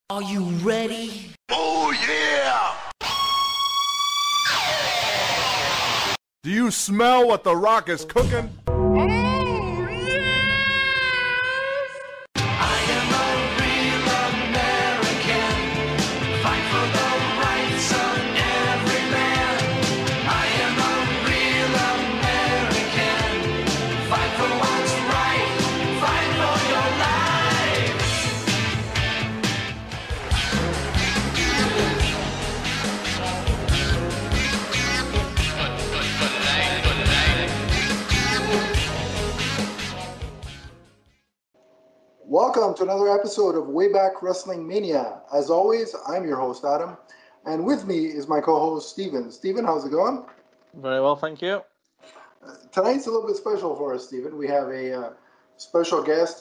Are you ready? Oh, yeah! Do you smell what The Rock is cooking? Welcome to another episode of Wayback Wrestling Mania. As always, I'm your host, Adam, and with me is my co-host, Steven. Steven, how's it going? Very well, thank you. Tonight's a little bit special for us, Steven. We have a special guest.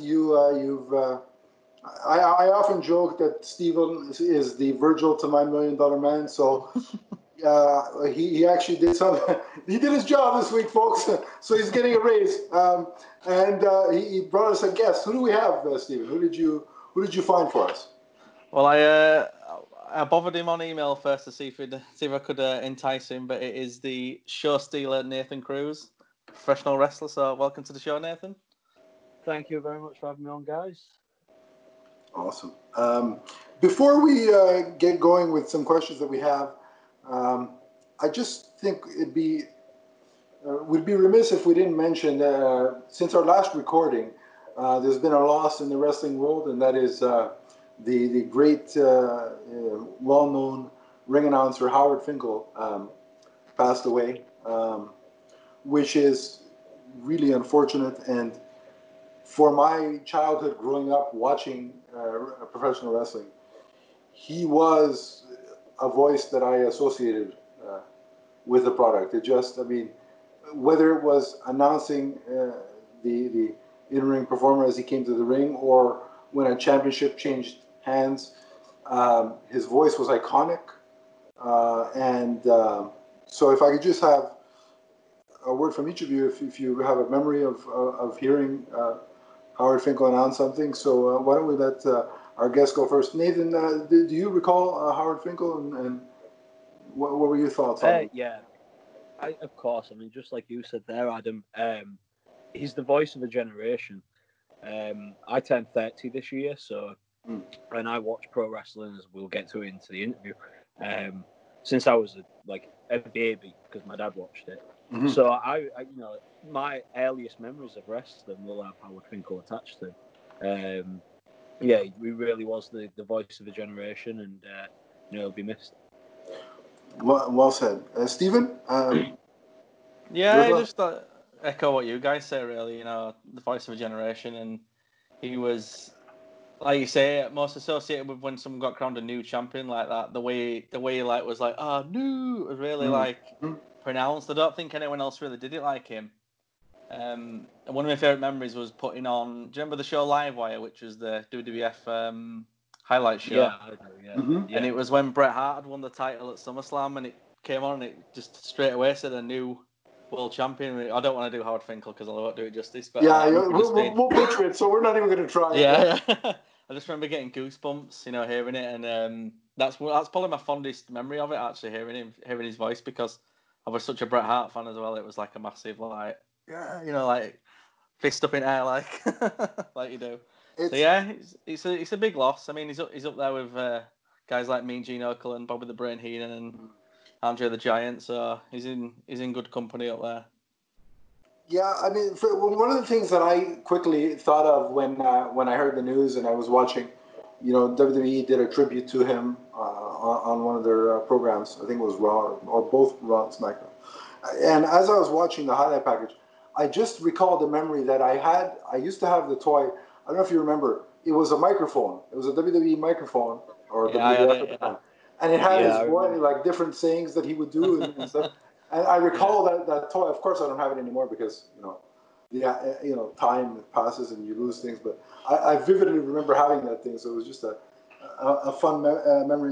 I often joke that Steven is the Virgil to my $1 million man, so he actually did something. He did his job this week, folks, so he's getting a raise. He brought us a guest. Who do we have, Steven? Who did you find for us? Well, I bothered him on email first to see if I could entice him, but it is the show stealer Nathan Cruz, professional wrestler. So welcome to the show, Nathan. Thank you very much for having me on, guys. Awesome. Before we get going with some questions that we have, I just think we'd be remiss if we didn't mention, since our last recording, there's been a loss in the wrestling world, and that is the great, well-known ring announcer Howard Finkel passed away, which is really unfortunate. And for my childhood growing up watching professional wrestling, he was a voice that I associated with the product. Whether it was announcing the in-ring performer as he came to the ring, or when a championship changed hands, his voice was iconic. So if I could just have a word from each of you, if you have a memory of hearing Howard Finkel announce something. So why don't we let our guest go first? Nathan, do you recall Howard Finkel, and what were your thoughts on him? Yeah, of course. I mean, just like you said there, Adam, he's the voice of a generation. I turned 30 this year, so and I watch pro wrestling, as we'll get to into the interview, since I was a baby, because my dad watched it. Mm-hmm. So I my earliest memories of wrestling will have Howard Finkel attached to. Yeah, he really was the voice of a generation, and he'll be missed. Well said, Stephen. Yeah, I just echo what you guys say. Really, the voice of a generation, and he was, like you say, most associated with when someone got crowned a new champion like that. The way he was like, new, was really pronounced. I don't think anyone else really did it like him. And one of my favorite memories was putting on. Do you remember the show Livewire, which was the WWF highlight show? Yeah, I do. Yeah. Mm-hmm. And it was when Bret Hart had won the title at SummerSlam, and it came on, and it just straight away said a new world champion. I don't want to do Howard Finkel because I won't do it justice. But we'll butcher it, so we're not even going to try. Yeah. I just remember getting goosebumps, hearing it, and that's probably my fondest memory of it. Actually, hearing his voice, because I was such a Bret Hart fan as well. It was like a massive fist up in air like you do. It's a big loss. I mean, he's up there with guys like Mean Gene Okerlund, Bobby the Brain Heenan, and Andre the Giant. So he's in good company up there. Yeah, I mean, one of the things that I quickly thought of when I heard the news and I was watching, WWE did a tribute to him on one of their programs. I think it was Raw, or both Raw and SmackDown. And as I was watching the highlight package, I just recalled a memory that I had. I used to have the toy. I don't know if you remember. It was a microphone. It was a WWE microphone, or WWF at the time. And it had his voice, like different sayings that he would do and stuff. And I recall that toy. Of course, I don't have it anymore because time passes and you lose things. But I vividly remember having that thing. So it was just a fun memory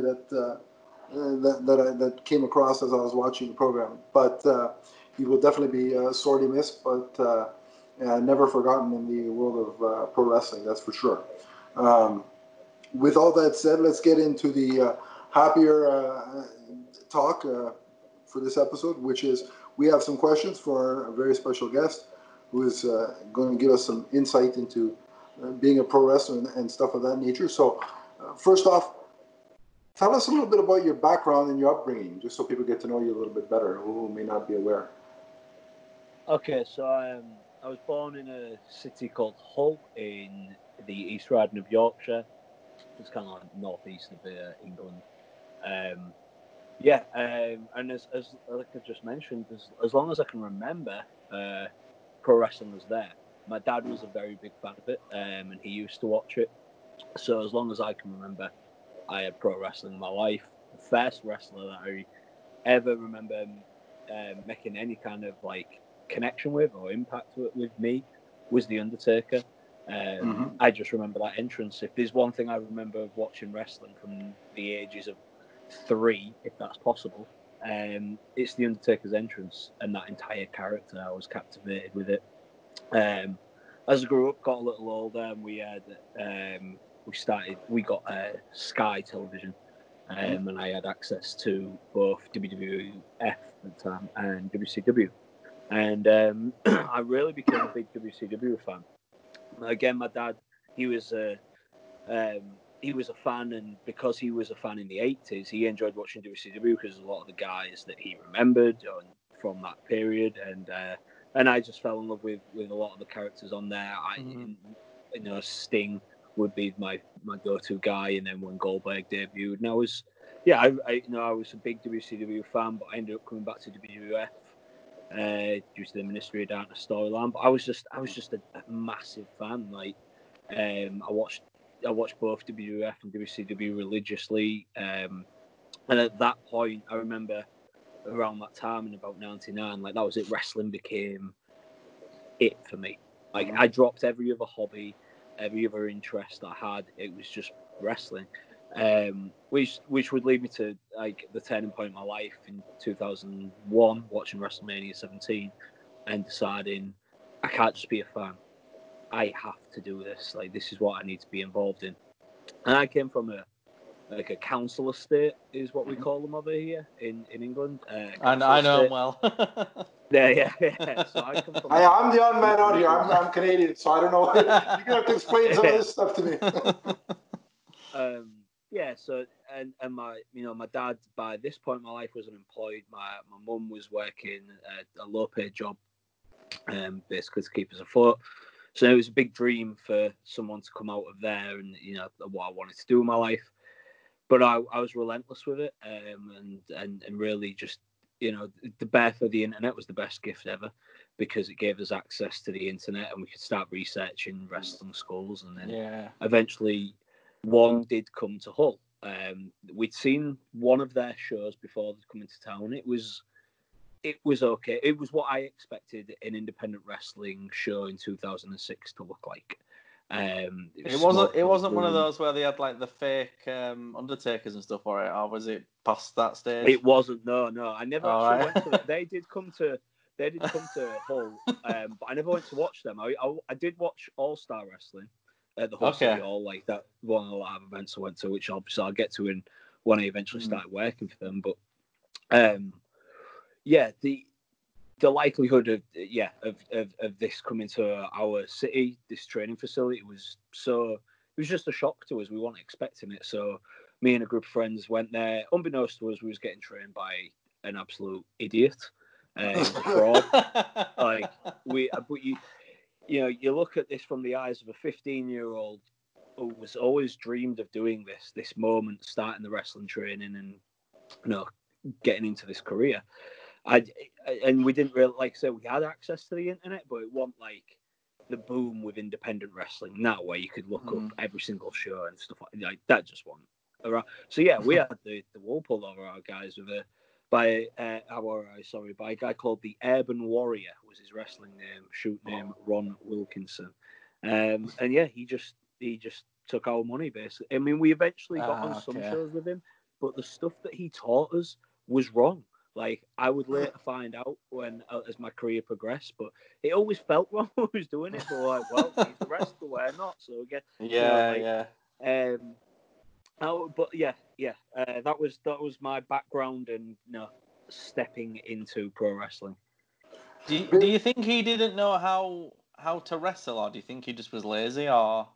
that came across as I was watching the program. But he will definitely be sorely missed, but never forgotten in the world of pro wrestling. That's for sure. with all that said, let's get into the happier talk for this episode, which is we have some questions for our very special guest who is going to give us some insight into being a pro wrestler and stuff of that nature. So first off, tell us a little bit about your background and your upbringing, just so people get to know you a little bit better who may not be aware. Okay, so I was born in a city called Hull in the East Riding of Yorkshire. It's kind of like northeast of England. And as like I just mentioned, as long as I can remember, pro wrestling was there. My dad was a very big fan of it, and he used to watch it. So as long as I can remember, I had pro wrestling in my life. The first wrestler that I ever remember making any kind of like connection with or impact with me was The Undertaker. I just remember that entrance. If there's one thing I remember of watching wrestling from the ages of 3, if that's possible, it's The Undertaker's entrance and that entire character. I was captivated with it. As I grew up, got a little older, and we had we got Sky Television, and I had access to both WWF at the time and WCW, and I really became a big WCW fan. Again, my dad, he was a fan, and because he was a fan in the 80s, he enjoyed watching WCW because a lot of the guys that he remembered from that period, and I just fell in love with a lot of the characters on there. Sting would be my go-to guy, and then when Goldberg debuted, and I was a big WCW fan, but I ended up coming back to WWF due to the Ministry of Darkness storyline. But I was just a massive fan. Like, I watched both WWF and WCW religiously, and at that point, I remember around that time in about 99, like that was it. Wrestling became it for me. Like, I dropped every other hobby, every other interest I had. It was just wrestling, which would lead me to like the turning point in my life in 2001, watching WrestleMania 17 and deciding I can't just be a fan. I have to do this. Like, this is what I need to be involved in. And I came from a council estate, is what we call them over here in England. And I know them well. Yeah. So I'm the odd man out here. I'm Canadian, so I don't know. You're gonna have to explain some of this stuff to me. So my dad, by this point in my life, was unemployed. My mum was working a low paid job, basically to keep us afloat. So it was a big dream for someone to come out of there and what I wanted to do in my life. But I was relentless with it, and really just, the birth of the internet was the best gift ever, because it gave us access to the internet and we could start researching wrestling schools. And then eventually one did come to Hull. We'd seen one of their shows before they'd come into town. It was okay. It was what I expected an independent wrestling show in 2006 to look like. It wasn't one of those where they had like the fake Undertakers and stuff, or was it past that stage? It wasn't. No. I never actually went to that. They did come to Hull, but I never went to watch them. I did watch All Star Wrestling at the Hull City Hall, like that one of the live events I went to, which obviously I'll get to when I eventually started working for them. But the likelihood of this coming to our city, this training facility, it was just a shock to us. We weren't expecting it. So me and a group of friends went there. Unbeknownst to us, we was getting trained by an absolute idiot. He was a fraud. You look at this from the eyes of a 15-year-old who was always dreamed of doing this moment, starting the wrestling training and getting into this career. And we didn't really, like I said, we had access to the internet, but it wasn't like the boom with independent wrestling now, where you could look up every single show and stuff like that. Just wasn't around. So we had the wool pulled over our guys by a guy called the Urban Warrior, was his wrestling name, shoot name, Ron Wilkinson, and he just took our money basically. I mean, we eventually got on some shows with him, but the stuff that he taught us was wrong. Like, I would later find out as my career progressed, but it always felt wrong when I was doing it. But like, well, he's the wrestler, we're not. So again, Oh, but yeah. That was my background and stepping into pro wrestling. Do you think he didn't know how to wrestle, or do you think he just was lazy, or?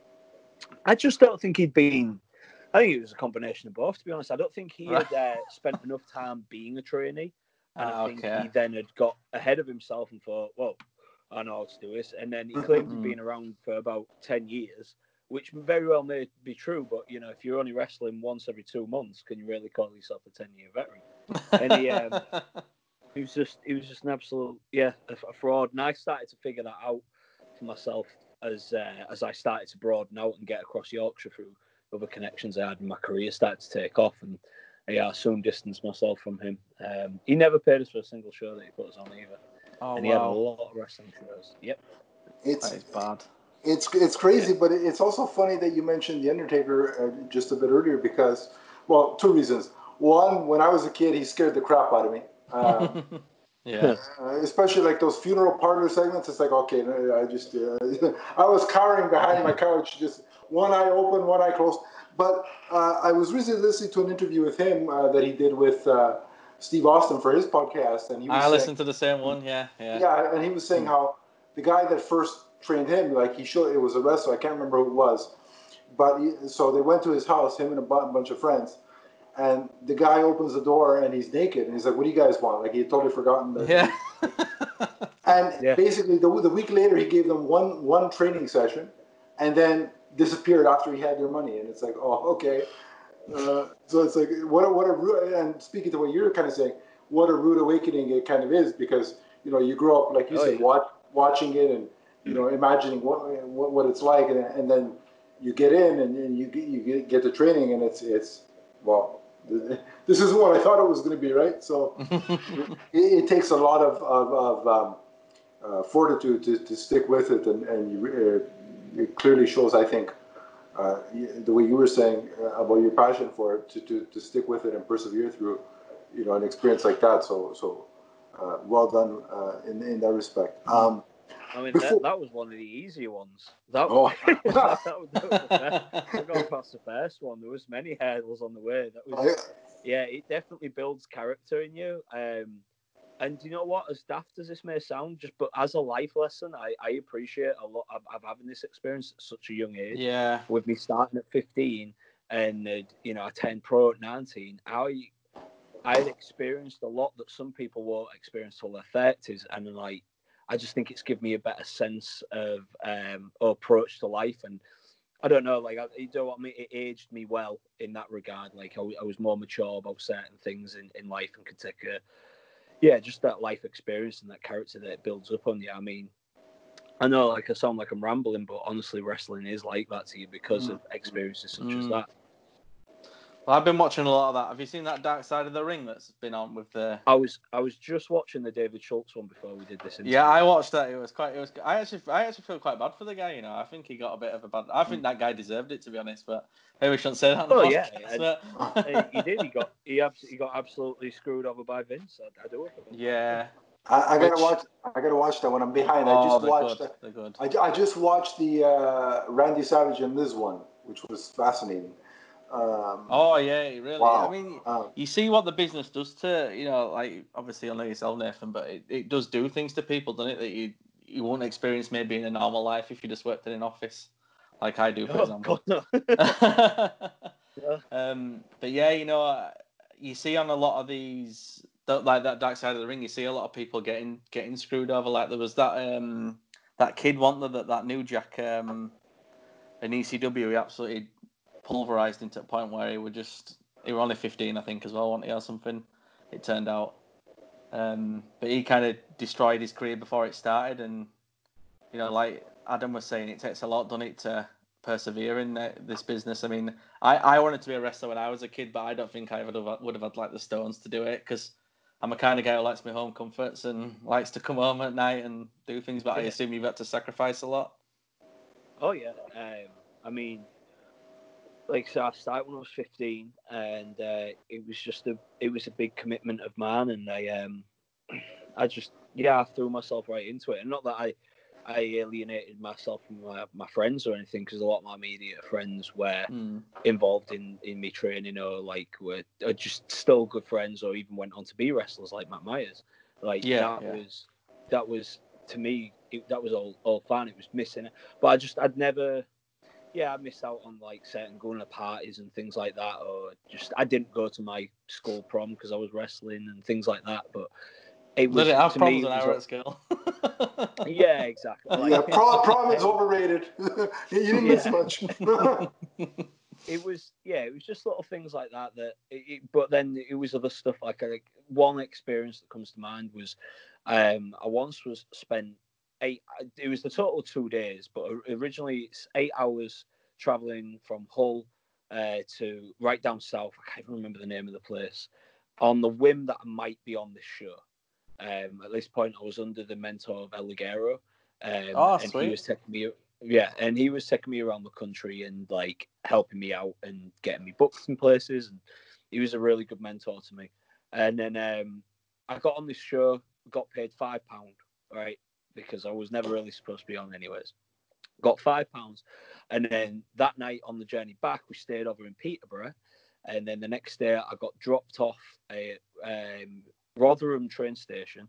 I just don't think he'd been. I think it was a combination of both. To be honest, I don't think he had spent enough time being a trainee, and I think he then had got ahead of himself and thought, "Well, I know how to do this." And then he claimed he'd been around for about 10 years, which very well may be true. But if you're only wrestling once every 2 months, can you really call yourself a 10-year veteran? And he was just an absolute a fraud. And I started to figure that out for myself as I started to broaden out and get across Yorkshire through other connections I had in my career started to take off, and I soon distanced myself from him. He never paid us for a single show that he put us on either. Oh, and he had a lot of wrestling shows. Yep. It's bad. It's crazy, but it's also funny that you mentioned The Undertaker just a bit earlier because, well, two reasons. One, when I was a kid, he scared the crap out of me. Yeah. Especially like those funeral parlor segments. It's like, okay, I just, I was cowering behind my couch, just one eye open, one eye closed. But I was recently listening to an interview with him that he did with Steve Austin for his podcast, and he was listened to the same one. Yeah. And he was saying how the guy that first trained him, like it was a wrestler. I can't remember who it was, but so they went to his house, him and a bunch of friends. And the guy opens the door and he's naked, and he's like, "What do you guys want?" Like he had totally forgotten that. Yeah. Basically, the week later, he gave them one training session, and then disappeared after he had their money. And it's like, oh, okay. So it's like what a rude. And speaking to what you're kind of saying, what a rude awakening it kind of is, because you grow up like you said, watching it and imagining what it's like, and then you get in and you get the training, and it's well. This isn't what I thought it was going to be, right? So it takes a lot of fortitude to stick with it, and it clearly shows, I think, the way you were saying about your passion for it, to stick with it and persevere through, an experience like that. So well done in that respect. I mean, that was one of the easier ones. That was the best. I got past the first one. There was many hurdles on the way. That was, it definitely builds character in you. And you know what? As daft as this may sound, but as a life lesson, I appreciate a lot of having this experience at such a young age. Yeah. With me starting at 15 and I turned pro at 19. I had experienced a lot that some people won't experience till their 30s, and then I just think it's given me a better sense of approach to life. And I don't know, it aged me well in that regard. Like I was more mature about certain things in life and could take just that life experience and that character that it builds up on you. I mean, I know I sound like I'm rambling, but honestly, wrestling is like that to you because of experiences such as that. Well, I've been watching a lot of that. Have you seen that Dark Side of the Ring that's been on with the? I was just watching the David Schultz one before we did this interview. Yeah, I watched that. It was. I actually feel quite bad for the guy. I think he got a bit of a bad. I think that guy deserved it, to be honest. But maybe we shouldn't say that. He did. He got absolutely screwed over by Vince. I do. Yeah. I gotta watch that one. I'm behind. I just watched the Randy Savage and Liz one, which was fascinating. Really. Wow. I mean, you see what the business does to, obviously I know yourself, Nathan, but it does do things to people, doesn't it, that you won't experience maybe in a normal life if you just worked in an office, like I do, for example. God, no. But yeah, you see on a lot of these, like that Dark Side of the Ring, you see a lot of people getting screwed over. Like there was that kid, that New Jack in ECW, he absolutely pulverized into a point where he were only 15, I think, as well, wasn't he, or something, it turned out. But he kind of destroyed his career before it started, and like Adam was saying, it takes a lot, doesn't it, to persevere in this business. I mean, I wanted to be a wrestler when I was a kid, but I don't think I would have had like the stones to do it, because I'm a kind of guy who likes my home comforts and likes to come home at night and do things, but I assume you've had to sacrifice a lot. Oh yeah, I mean, so I started when I was 15, and it was a big commitment of mine, and I threw myself right into it. And not that I alienated myself from my friends or anything, because a lot of my immediate friends were involved in me training, or like were just still good friends, or even went on to be wrestlers like Matt Myers. Like that was to me, that was all fine. It was missing it, but I'd never. Yeah, I missed out on like certain going to parties and things like that, or just I didn't go to my school prom because I was wrestling and things like that. But it was, let it have to problems me, when I were at school. Yeah, exactly. Like, yeah, prom is overrated. You didn't miss much. It was just little things like that. But then it was other stuff. Like one experience that comes to mind was, I once was spent 8. It was the total 2 days, but originally it's 8 hours traveling from Hull to right down south. I can't even remember the name of the place. On the whim that I might be on this show. At this point, I was under the mentor of El Ligero, and sweet. he was taking me. Yeah, and he was taking me around the country and like helping me out and getting me booked in places. And he was a really good mentor to me. And then I got on this show, got paid £5, right? Because I was never really supposed to be on anyways. Got £5. And then that night on the journey back, we stayed over in Peterborough. And then the next day I got dropped off at Rotherham train station.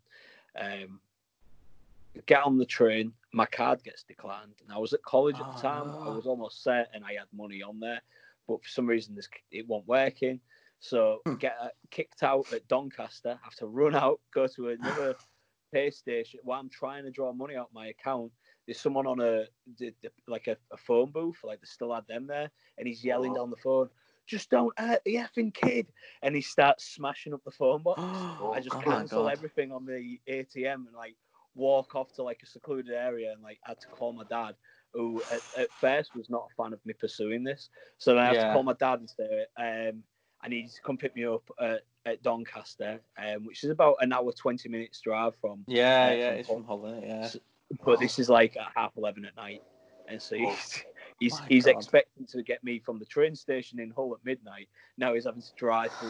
Get on the train, my card gets declined, and I was at college at the time. I was almost certain I had money on there, but for some reason it wasn't working. So get kicked out at Doncaster. Have to run out, go to another pay station while I'm trying to draw money out my account. There's someone on a phone booth, like they still had them there, and he's yelling down the phone, "Just don't hurt the effing kid!" And he starts smashing up the phone box. I just cancel everything on the ATM and like walk off to like a secluded area, and like I had to call my dad, who at first was not a fan of me pursuing this. So then I have to call my dad and say, I need you to come pick me up at Doncaster, which is about an hour 20 minutes drive from. It's from Holland. Yeah, but this is like at 11:30 at night, and so he's expecting to get me from the train station in Hull at midnight. Now he's having to drive through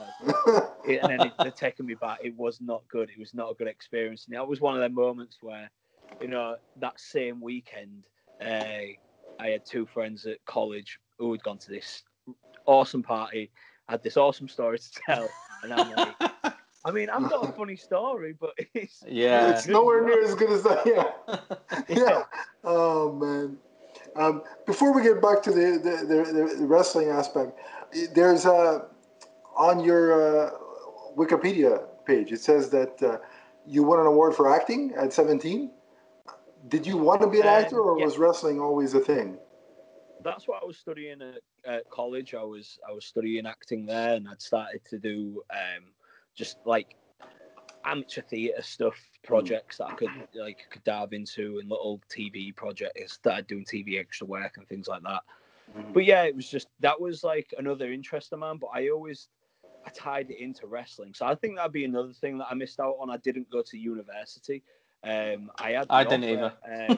and then they're taking me back. It was not good. It was not a good experience. And that was one of them moments where, that same weekend, I had 2 friends at college who had gone to this awesome party, had this awesome story to tell, and I'm like, I mean, I've got a funny story, but it's nowhere near as good as that. Yeah. Oh man. Before we get back to the wrestling aspect, there's on your Wikipedia page, it says that you won an award for acting at 17. Did you want to be an actor, or was wrestling always a thing? That's what I was studying at college. I was studying acting there, and I'd started to do just like amateur theatre stuff, projects that I could dive into, and little TV projects. Started doing TV extra work and things like that. But yeah, it was just, that was like another interest of mine, but I tied it into wrestling. So I think that'd be another thing that I missed out on. I didn't go to university. I didn't either.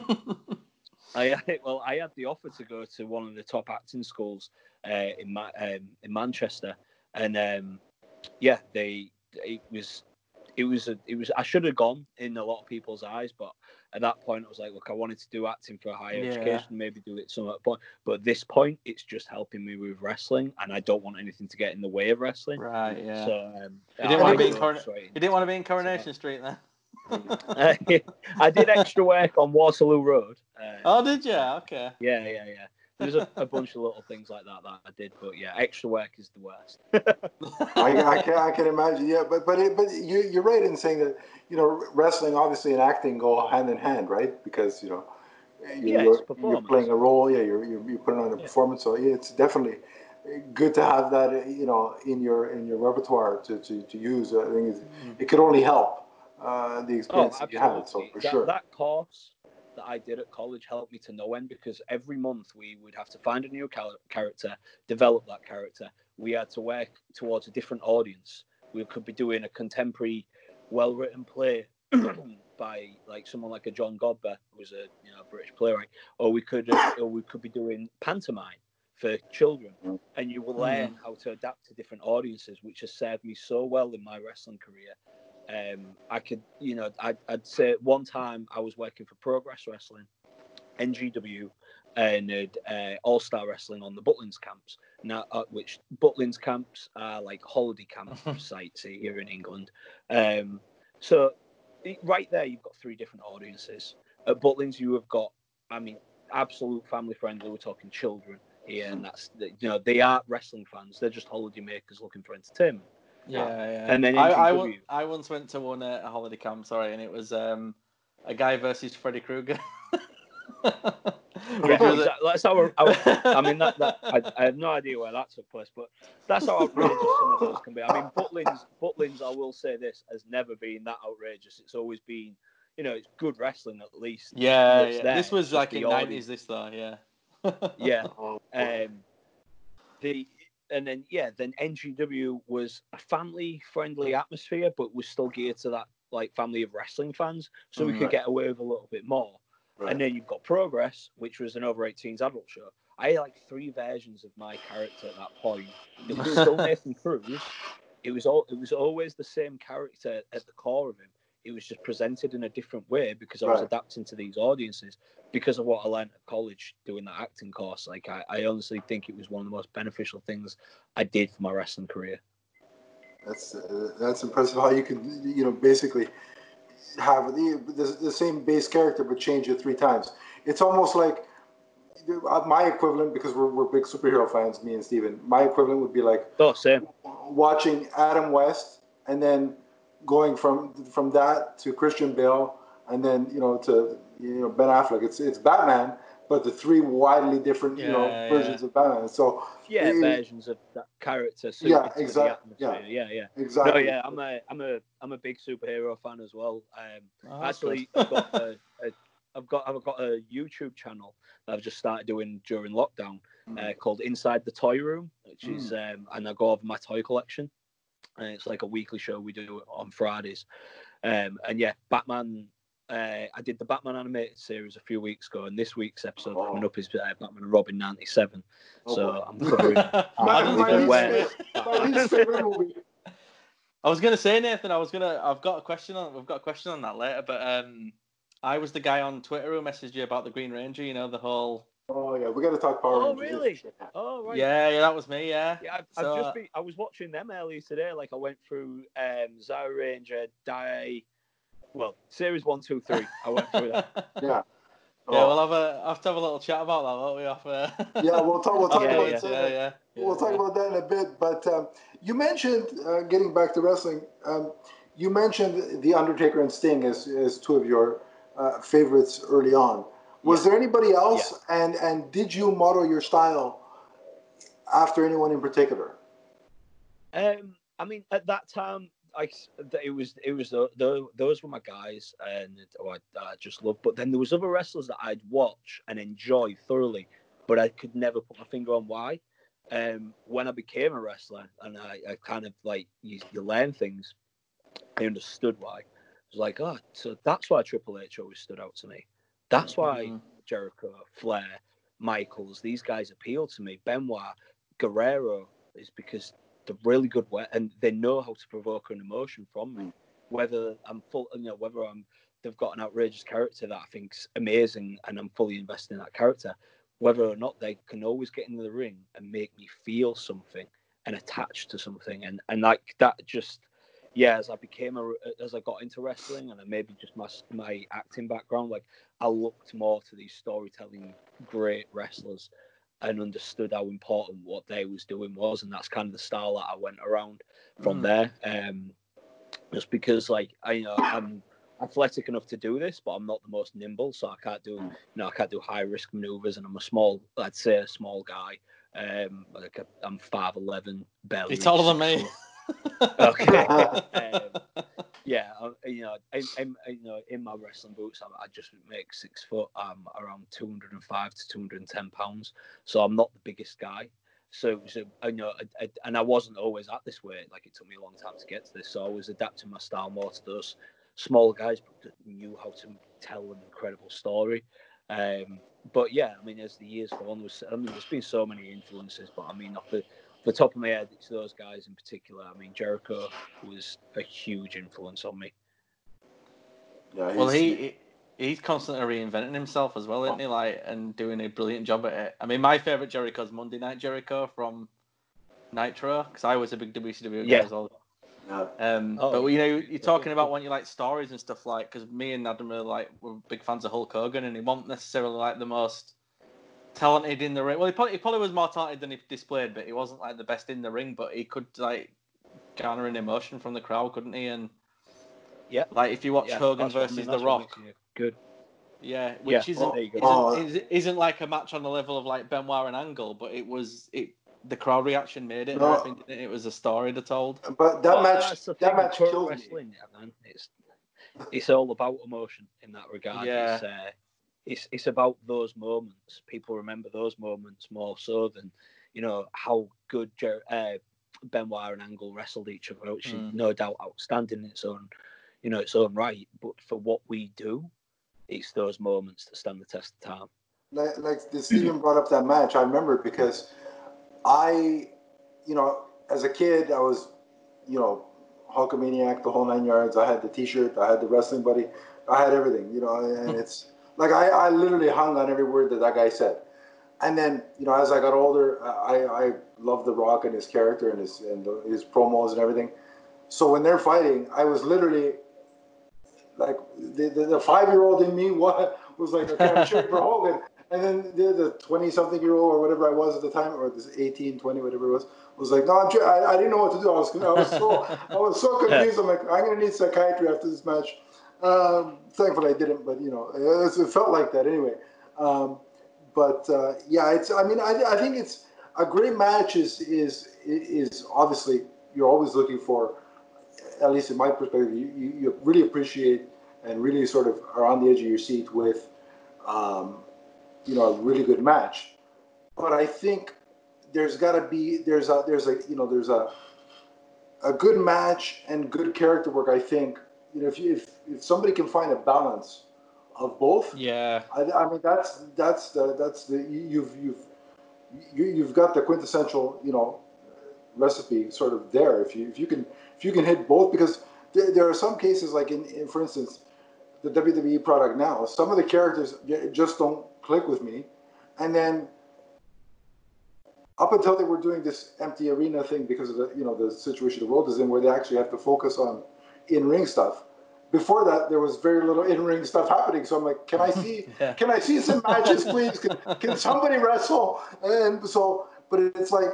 I had the offer to go to one of the top acting schools in Manchester, and I should have gone in a lot of people's eyes, but at that point I was like, look, I wanted to do acting for a higher education, maybe do it some other point, but at this point it's just helping me with wrestling, and I don't want anything to get in the way of wrestling. Right, yeah. So you didn't want to be in Coronation Street then? I did extra work on Waterloo Road. Did you? Okay. Yeah. There's a bunch of little things like that I did, but yeah, extra work is the worst. I can imagine. Yeah, but you're right in saying that wrestling obviously and acting go hand in hand, right? Because you're playing a role. Yeah, you're putting on a performance. So it's definitely good to have that in your repertoire to use. I think it could only help the experience that you had. So for sure, that course that I did at college helped me to no end, because every month we would have to find a new character, develop that character. We had to work towards a different audience. We could be doing a contemporary, well-written play by like someone like a John Godber, who was a British playwright, or we could be doing pantomime for children, and you will learn how to adapt to different audiences, which has served me so well in my wrestling career. I could, I'd say one time I was working for Progress Wrestling, NGW, and All Star Wrestling on the Butlins camps. Now, which Butlins camps are like holiday camp sites here in England. So right there, you've got three different audiences. At Butlins, you have got, absolute family friendly. We're talking children here, and that's they aren't wrestling fans. They're just holiday makers looking for entertainment. Yeah. And then I once went to one at a holiday camp, and it was a guy versus Freddy Krueger. Exactly. That's how I have no idea where that took place, but that's how outrageous some of those can be. Butlins, I will say this, has never been that outrageous. It's always been, it's good wrestling at least. Yeah. This was like in '90s. This though, yeah. Yeah. Then NGW was a family-friendly atmosphere, but was still geared to that like family of wrestling fans, so we could get away with a little bit more. Right. And then you've got Progress, which was an over 18s adult show. I had like 3 versions of my character at that point. It was still Nathan Cruz. It was always the same character at the core of him. It was just presented in a different way because I was adapting to these audiences because of what I learned at college doing that acting course. Like I honestly think it was one of the most beneficial things I did for my wrestling career. That's impressive how you could basically have the same base character but change it 3 times. It's almost like my equivalent, because we're big superhero fans, me and Steven. My equivalent would be like watching Adam West and then going from that to Christian Bale and then to Ben Affleck. It's Batman, but the 3 widely different versions of Batman. So versions of that character. Exactly. Yeah. Exactly. No, I'm a big superhero fan as well. Actually, I've got a YouTube channel that I've just started doing during lockdown called Inside the Toy Room, which is and I go over my toy collection. And it's like a weekly show we do on Fridays. Batman. I did the Batman animated series a few weeks ago, and this week's episode coming up is Batman and Robin '97. So I'm covering. My least favorite movie. I was gonna say, Nathan. We've got a question on that later, but I was the guy on Twitter who messaged you about the Green Ranger. The whole. Oh yeah, we got to talk Power Rangers. Oh really? Oh right. Yeah, that was me. Yeah. Yeah, I was watching them earlier today. Like I went through Zara Ranger, series 1, 2, 3. I went through that. Yeah. Yeah, we'll have to have a little chat about that, won't we? Yeah, we'll talk about that. We'll talk about that in a bit. But you mentioned getting back to wrestling. You mentioned The Undertaker and Sting as 2 of your favorites early on. Was there anybody else? Yeah. And did you model your style after anyone in particular? At that time, those were my guys, and I just loved. But then there was other wrestlers that I'd watch and enjoy thoroughly, but I could never put my finger on why. When I became a wrestler, and I kind of like you learn things, I understood why. I was like, so that's why Triple H always stood out to me. That's why Jericho, Flair, Michaels, these guys appeal to me. Benoit, Guerrero is because they're really good and they know how to provoke an emotion from me. Whether they've got an outrageous character that I think's amazing and I'm fully invested in that character, whether or not they can always get into the ring and make me feel something and attach to something. And like that just, as I got into wrestling and maybe just my acting background, like I looked more to these storytelling great wrestlers and understood how important what they was doing was, and that's kind of the style that I went around from there. Just because, like, I'm athletic enough to do this, but I'm not the most nimble, so I can't do, high risk maneuvers, and I'm a small guy. I'm 5'11", barely. You're taller than me. Okay. In my wrestling boots, I just make 6 foot. I'm around 205 to 210 pounds, so I'm not the biggest guy. So and I wasn't always at this weight. Like it took me a long time to get to this. So I was adapting my style more to those small guys, but knew how to tell an incredible story. But as the years go on, there's been so many influences. But the top of my head, it's those guys in particular. I mean, Jericho was a huge influence on me. Yeah, well, he's constantly reinventing himself as well, isn't he? Like, and doing a brilliant job at it. I mean, my favorite Jericho's Monday Night Jericho from Nitro, because I was a big WCW guy as well. Yeah. But you know, you're talking about when you like stories and stuff, like, because me and Adam were big fans of Hulk Hogan, and he wasn't necessarily like the most talented in the ring. Well, he probably was more talented than he displayed, but he wasn't like the best in the ring. But he could like garner an emotion from the crowd, couldn't he? And yeah, like if you watch Hogan versus The Rock, good. Yeah, which isn't like a match on the level of like Benoit and Angle, but the crowd reaction made it. No. And it was a story they told. But that match killed wrestling, me. Yeah, man. It's all about emotion in that regard. Yeah. It's about those moments. People remember those moments more so than, you know, how good Benoit and Angle wrestled each other, which is no doubt outstanding in its own right. But for what we do, it's those moments that stand the test of time. Like Stephen brought up that match, I remember because as a kid, I was, Hulkamaniac, the whole 9 yards. I had the T-shirt, I had the wrestling buddy, I had everything, and it's like I literally hung on every word that guy said. And then, as I got older, I loved The Rock and his character and his promos and everything. So when they're fighting, I was literally like the 5-year-old in me was like, okay, I'm cheering for Hogan. And then the 20-something-year-old or whatever I was at the time, or this 18, 20, whatever it was like, no, I didn't know what to do. I was so confused. I'm like, I'm going to need psychiatry after this match. Thankfully I didn't, but it felt like that anyway. I think it's a great match is obviously you're always looking for, at least in my perspective, you really appreciate and really sort of are on the edge of your seat with, a really good match. But I think there's got to be there's a good match and good character work. I think if somebody can find a balance of both, yeah. I mean that's you've got the quintessential recipe sort of there. If you can hit both, because there are some cases like in for instance the WWE product now, some of the characters just don't click with me, and then up until they were doing this empty arena thing because of the situation the world is in, where they actually have to focus on in-ring stuff. Before that, there was very little in-ring stuff happening. So I'm like, can I see can I see some matches, please? Can somebody wrestle? And so, but it's like,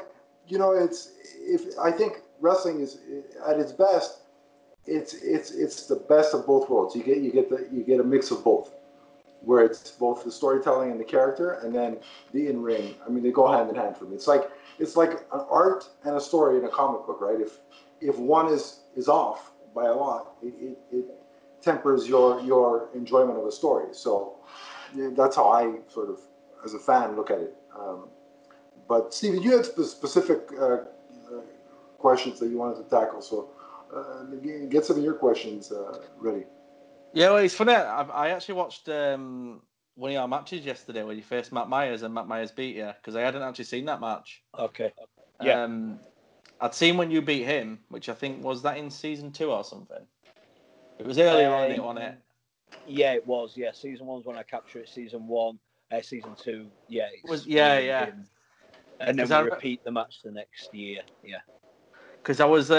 I think wrestling is at its best. It's the best of both worlds. You get a mix of both, where it's both the storytelling and the character, and then the in-ring. I mean, they go hand in hand for me. It's like an art and a story in a comic book, right? If one is off by a lot, it tempers your enjoyment of a story. So that's how I sort of, as a fan, look at it. But Stephen, you had specific questions that you wanted to tackle, so get some of your questions ready. Yeah, well, it's funny. I actually watched one of your matches yesterday where you faced Matt Myers and Matt Myers beat you, because I hadn't actually seen that match. Okay. Yeah. I'd seen when you beat him, which I think was that in season 2 or something. It was earlier on it. Yeah, it was. Yeah, season 1 was when I captured it. Season 1, season 2. Yeah, yeah. And then we repeat the match the next year. Yeah. Because I was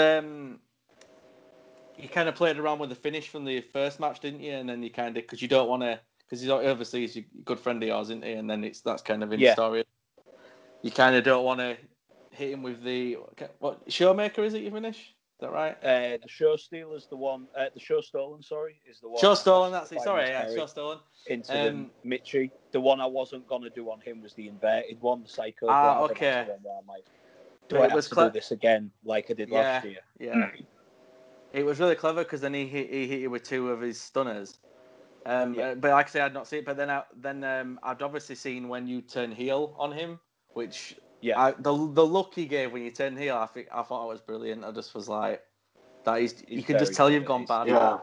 you kind of played around with the finish from the first match, didn't you? And then you kind of, because you don't want to, because he's obviously he's a good friend of yours, isn't he? And then that's kind of in the story. You kind of don't want to hit him with what Showmaker is it you finish? Is that right? The Show Stealer is the one. The Show Stolen, sorry, is the one. Show Stolen, that's it. Sorry, Show Stolen. Into the Mitchie. The one I wasn't gonna do on him was the inverted one, the Psycho. Okay. Do I have to do this again like I did last year? Yeah. It was really clever because then he hit you with 2 of his stunners. But like I say, I'd not seen it. But then I'd obviously seen when you turn heel on him, which the look he gave when you turn heel, I thought it was brilliant. I just was like, you can just tell you've gone bad.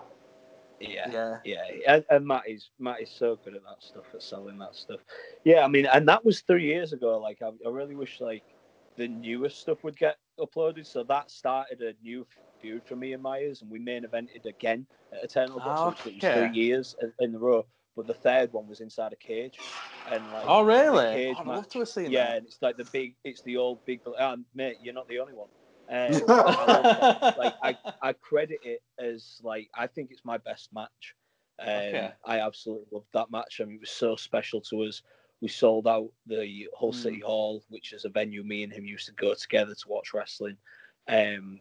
Yeah. And Matt is so good at that stuff, at selling that stuff. Yeah, I mean, and that was 3 years ago. Like, I really wish, like, the newest stuff would get uploaded. So that started a new feud for me and Myers, and we main evented again at Eternal Box. So it was 3 years in a row. But the third one was inside a cage, and like really? the cage I'd match. love to have seen that. And it's like it's the old big. Mate, you're not the only one. I love that. Like I credit it as like I think it's my best match. I absolutely loved that match. I mean, it was so special to us. We sold out the Hull City Hall, which is a venue me and him used to go together to watch wrestling. And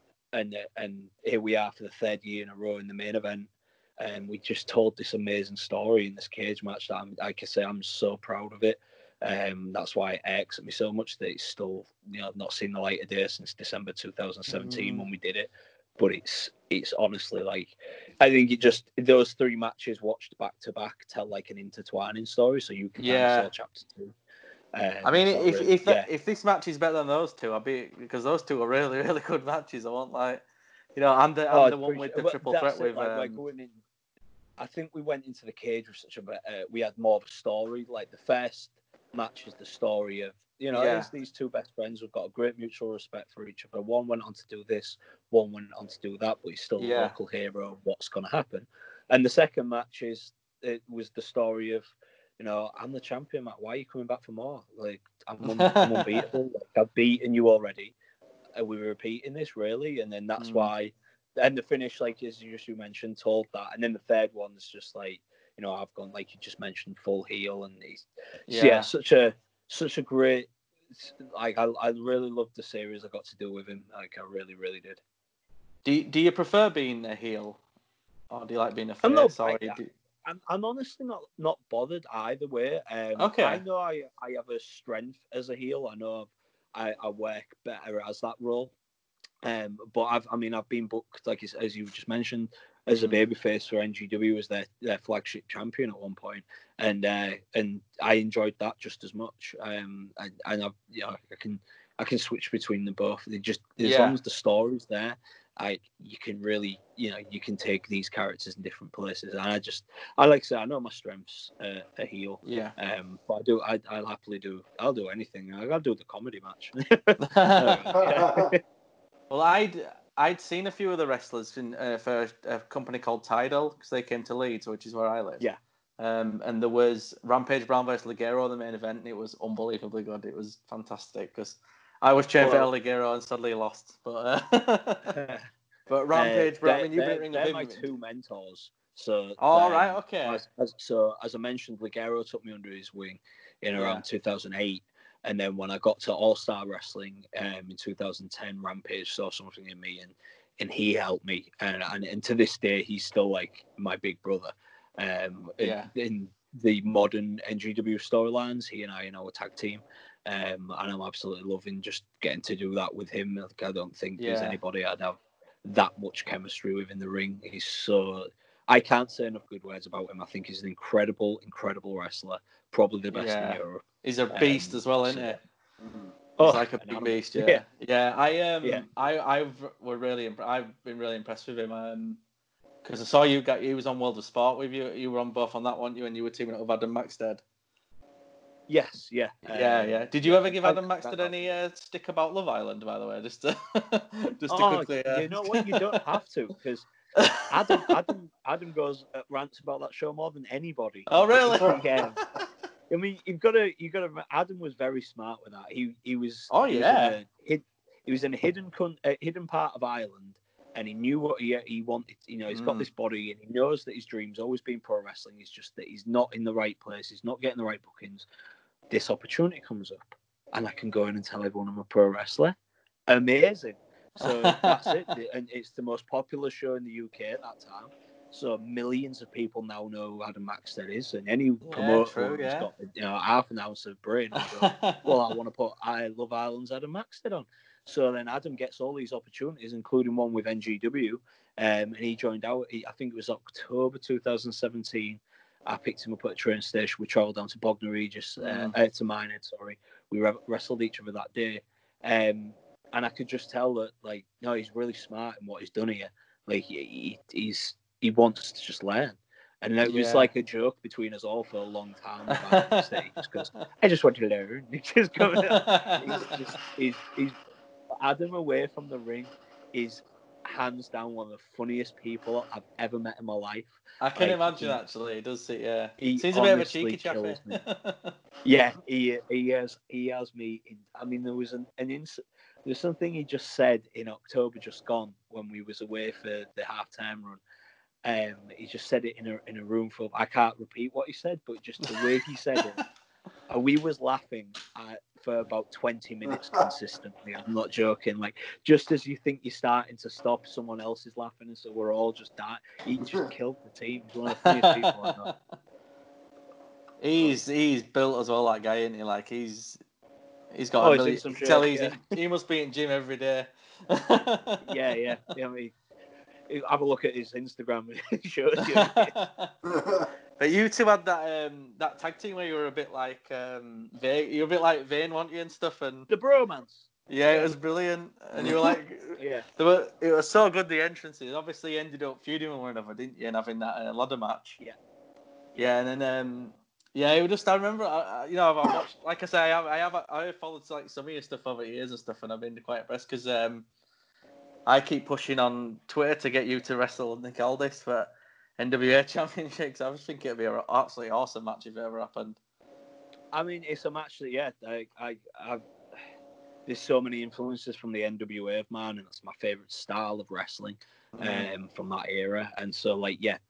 here we are for the 3rd year in a row in the main event. And we just told this amazing story in this cage match that I'm so proud of it. That's why it irks me so much that it's still not seen the light of day since December 2017 when we did it. But it's honestly like I think it just those 3 matches watched back to back tell like an intertwining story, so you can saw chapter 2. I mean, if this match is better than those 2, I'll be because those 2 are really really good matches. I want like I'm the one with the triple threat with going in. I think we went into the cage with we had more of a story. Like the first match is the story of these 2 best friends who've got a great mutual respect for each other. One went on to do this, one went on to do that, but he's still a local hero of what's going to happen. And the second match was the story of I'm the champion, Matt. Why are you coming back for more? Like I'm unbeatable. Like, I've beaten you already. Are we repeating this really? And then that's why. And the finish, like as you mentioned, told that. And then the third one's just like, I've gone like you just mentioned, full heel, and he's such a great. Like I really loved the series I got to do with him. Like I really, really did. Do you prefer being a heel, or do you like being a face? I'm honestly not bothered either way. Okay. I know I have a strength as a heel. I know I work better as that role. But I've been booked, like as you just mentioned, as a babyface for NGW as their flagship champion at one point, and I enjoyed that just as much. And I can switch between them both. They just as long as the story's there, you can really you can take these characters in different places. And I like to say I know my strengths a heel. Yeah. But I'll happily I'll do anything. I'll do the comedy match. Well, I'd seen a few of the wrestlers for a company called Tidal because they came to Leeds, which is where I live. Yeah. And there was Rampage Brown versus Ligero, the main event, and it was unbelievably good. It was fantastic because I was cheering for El Ligero and suddenly lost. But Rampage Brown, you bring they're my 2 mentors. So right, okay. As I mentioned, Ligero took me under his wing in around 2008. And then when I got to All Star Wrestling in 2010, Rampage saw something in me, and he helped me. And to this day, he's still like my big brother. In the modern NGW storylines, he and I are a tag team, and I'm absolutely loving just getting to do that with him. Like, I don't think there's anybody I'd have that much chemistry with in the ring. I can't say enough good words about him. I think he's an incredible, incredible wrestler. Probably the best in Europe. He's a beast as well, isn't he? He's like a big beast. Yeah. I've been really impressed with him. Because I saw he was on World of Sport with you. You were on both on that, weren't you? And you were teaming up with Adam Maxted. Yes, yeah. Did you ever give Adam Maxted any stick about Love Island, by the way? Just to quickly. You know what? You don't have to, because Adam goes rants about that show more than anybody. Oh, really? Yeah. I mean, you've got to. Adam was very smart with that. He was. Oh yeah. He was in a hidden part of Ireland, and he knew what he wanted. He's got this body, and he knows that his dream's always been pro wrestling. It's just that he's not in the right place. He's not getting the right bookings. This opportunity comes up, and I can go in and tell everyone I'm a pro wrestler. Amazing. So that's it, and it's the most popular show in the UK at that time. So millions of people now know who Adam Maxted is, and any promoter who's got half an ounce of brain will go, well, I want to put I Love Ireland's Adam Maxted on. So then Adam gets all these opportunities, including one with NGW, and he joined out. I think it was October 2017. I picked him up at a train station. We travelled down to Bognor Regis, to Minehead. Sorry, we wrestled each other that day, and I could just tell that, he's really smart in what he's done here. Like he wants to just learn, And it was like a joke between us all for a long time about this, that he just goes, I just want to learn. He just goes, he's Adam away from the ring is hands down one of the funniest people I've ever met in my life. I can imagine, actually. It does, yeah. He seems a bit of a cheeky chappy. Yeah, he has me. There's something he just said in October just gone when we was away for the half-time run. He just said it in a room full of, I can't repeat what he said, but just the way he said it, we was laughing for about 20 minutes consistently. I'm not joking. Like, just as you think you're starting to stop, someone else is laughing, and so we're all just dying. He just killed the team. He's one of the funniest people I know. He's built as well, that guy, isn't he? Like, he's got a million. He must be in gym every day. Yeah. I mean, have a look at his Instagram. It shows you. But you two had that tag team where you were a bit like Vane. You were a bit like Vane, weren't you, and stuff? And the bromance. Yeah, it was brilliant. And you were like, it was so good, the entrances. Obviously, you ended up feuding with one another, didn't you? And having that ladder match. Yeah, and then it was just, I remember, I've watched, like I say, I have followed like some of your stuff over the years and stuff, and I've been quite impressed because I keep pushing on Twitter to get you to wrestle Nick Aldis for NWA Championships. I just think it'd be an absolutely awesome match if it ever happened. I mean, it's a match that, there's so many influences from the NWA, man, and it's my favourite style of wrestling from that era. And so,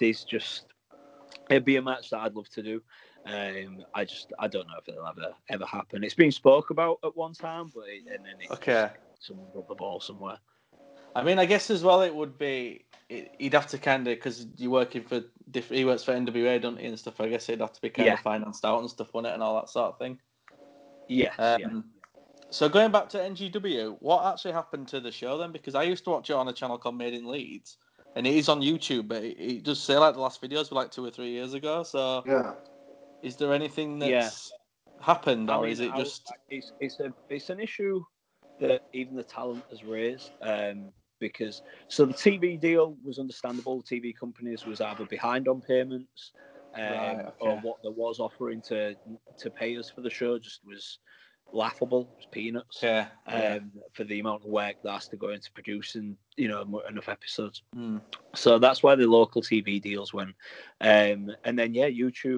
it'd be a match that I'd love to do. I don't know if it'll ever happen. It's been spoke about at one time, but someone dropped the ball somewhere. I mean, I guess as well it would be, he'd have to kind of, because you're working for he works for NWA, don't he, and stuff. I guess he'd have to be kind of financed out and stuff, wouldn't it, and all that sort of thing. Yes. So going back to NGW, what actually happened to the show then? Because I used to watch it on a channel called Made in Leeds, and it is on YouTube, but it does say like the last videos were like 2 or 3 years ago. So is there anything that's happened, or is it just? It's an issue that even the talent has raised. Because the TV deal was understandable. The TV companies was either behind on payments, or what there was offering to pay us for the show just was laughable. It was peanuts for the amount of work that has to go into producing, enough episodes. So that's why the local TV deals went. And then YouTube,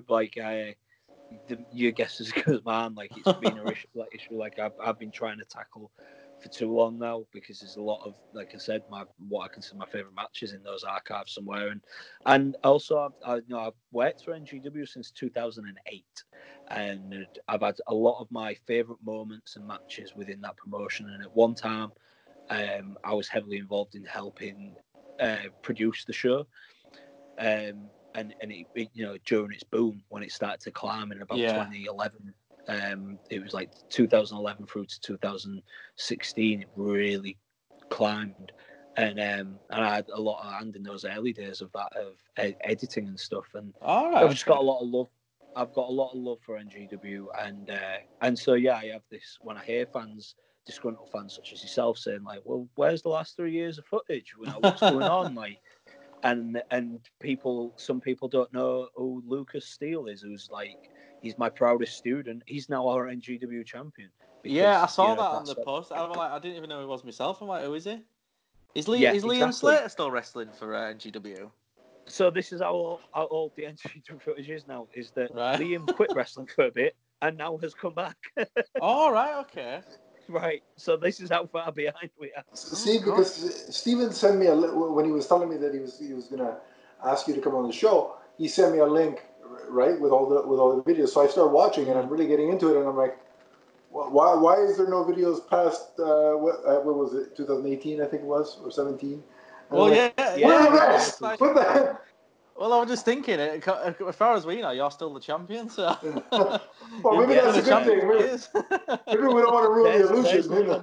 your guess is as good as mine. Like, it's been an issue like I've been trying to tackle for too long now, because there's a lot of, like I said, what I consider my favourite matches in those archives somewhere, and also I've worked for NGW since 2008, and I've had a lot of my favourite moments and matches within that promotion. And at one time, I was heavily involved in helping produce the show, and it, during its boom when it started to climb in about 2011. It was like 2011 through to 2016. It really climbed, and I had a lot of hand in those early days of that, of editing and stuff. And I've just got a lot of love. I've got a lot of love for NGW, and so I have this when I hear disgruntled fans such as yourself saying like, "Well, where's the last 3 years of footage? What's going on?" Like, and some people don't know who Lucas Steele is, who's like. He's my proudest student. He's now our NGW champion. Because, I saw that on the post. I didn't even know he was myself. I'm like, who is he? Is Liam Slater still wrestling for NGW? So this is how old the NGW footage is now. Is that Liam quit wrestling for a bit and now has come back? Oh, right, okay. Right. So this is how far behind we are. See, because Steven sent me when he was telling me that he was gonna ask you to come on the show. He sent me a link. Right, with all the videos, so I started watching, and I'm really getting into it, and I'm like, why is there no videos past what was it, 2018, I think it was, or 17? Well, what the heck? Well, I was just thinking, as far as we know, you're still the champion, so. Well, maybe that's a good thing. Maybe we don't want to ruin the illusion.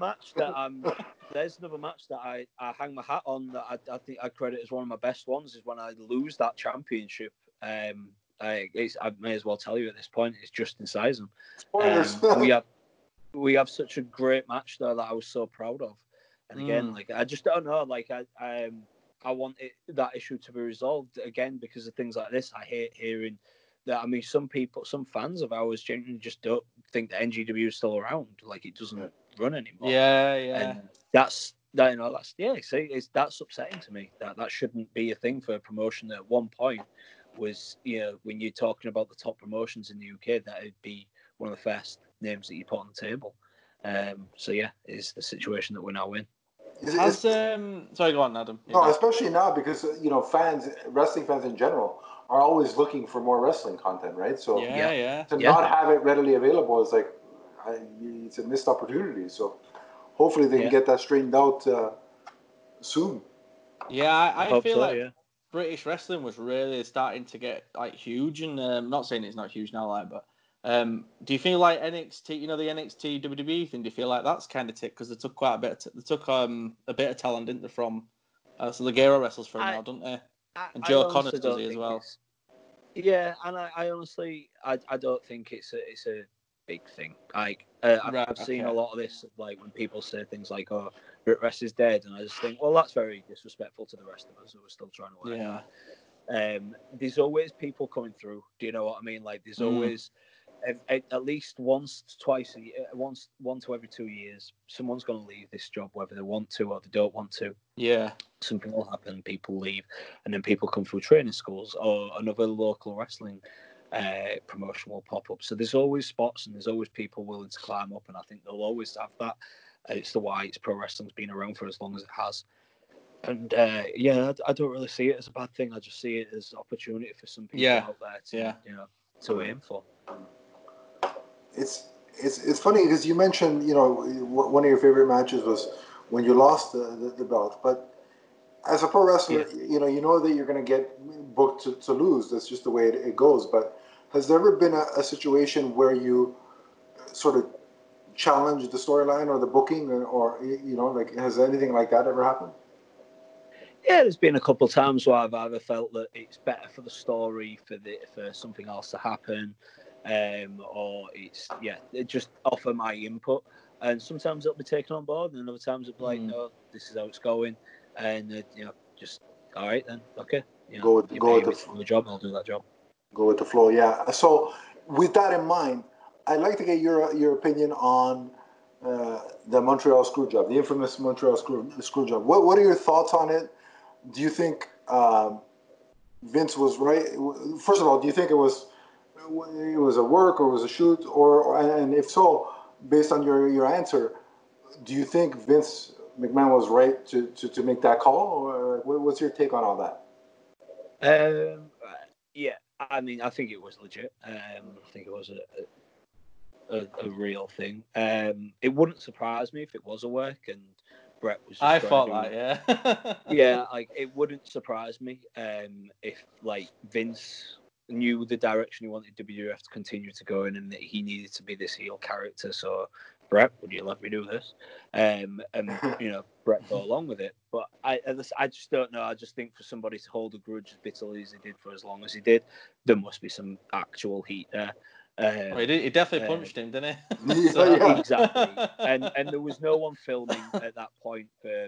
There's another match that I hang my hat on that I think I credit as one of my best ones, is when I lose that championship. I may as well tell you at this point, it's Justin Sizem. We have such a great match there that I was so proud of. And again, like, I just don't know, like, that issue to be resolved again because of things like this. I hate hearing that. I mean, some fans of ours genuinely just don't think that NGW is still around. Like it doesn't run anymore. Yeah. And that's upsetting to me. That shouldn't be a thing for a promotion that at one point was, when you're talking about the top promotions in the UK, that would be one of the first names that you put on the table. So yeah, it's the situation that we're now in. Sorry, go on, Adam. No, especially now because wrestling fans in general, are always looking for more wrestling content, right? So not have it readily available is like it's a missed opportunity. So hopefully they can get that straightened out soon. Yeah, I feel like British wrestling was really starting to get like huge, and I'm not saying it's not huge now, but do you feel like NXT, the NXT WWE thing? Do you feel like that's kind of ticked because they took quite a bit? They took a bit of talent, didn't they? From so Ligero wrestles for now, don't they? And Joe Connors does it as well. Yeah, and I honestly, I don't think it's a big thing. Like I've seen a lot of this, like when people say things like, "Oh, Brit Rest is dead," and I just think, well, that's very disrespectful to the rest of us who are still trying to work. Yeah. There's always people coming through. Do you know what I mean? Like there's always at least once to every 2 years, someone's going to leave this job, whether they want to or they don't want to. Yeah. Something will happen, people leave, and then people come through training schools or another local wrestling promotion will pop up. So there's always spots and there's always people willing to climb up, and I think they'll always have that. It's the why pro wrestling's been around for as long as it has. And I don't really see it as a bad thing. I just see it as opportunity for some people out there to aim for. It's funny because you mentioned one of your favorite matches was when you lost the belt, but as a pro wrestler, you know that you're going to get booked to lose. That's just the way it goes. But has there ever been a situation where you sort of challenged the storyline or the booking, or like has anything like that ever happened? Yeah, there's been a couple of times where I've either felt that it's better for the story for something else to happen, or it's just offer my input. And sometimes it'll be taken on board, and other times it'll be like, no, this is how it's going, and just all right then, okay, go with the job. I'll do that job. Go with the flow, yeah. So with that in mind, I'd like to get your opinion on the Montreal Screwjob, the infamous Montreal Screwjob. What are your thoughts on it? Do you think Vince was right? First of all, do you think it was a work or was a shoot, and if so, based on your answer, do you think Vince McMahon was right to make that call, or what's your take on all that? Yeah, I mean, I think it was legit. I think it was a real thing. It wouldn't surprise me if it was a work and Brett was. I thought that, yeah, like it wouldn't surprise me if like Vince knew the direction he wanted WWF to continue to go in, and that he needed to be this heel character. So, Brett, would you let me do this? And Brett go along with it. But I just don't know. I just think for somebody to hold a grudge as bitterly as he did for as long as he did, there must be some actual heat there. He definitely punched him, didn't he? So, exactly. And there was no one filming at that point for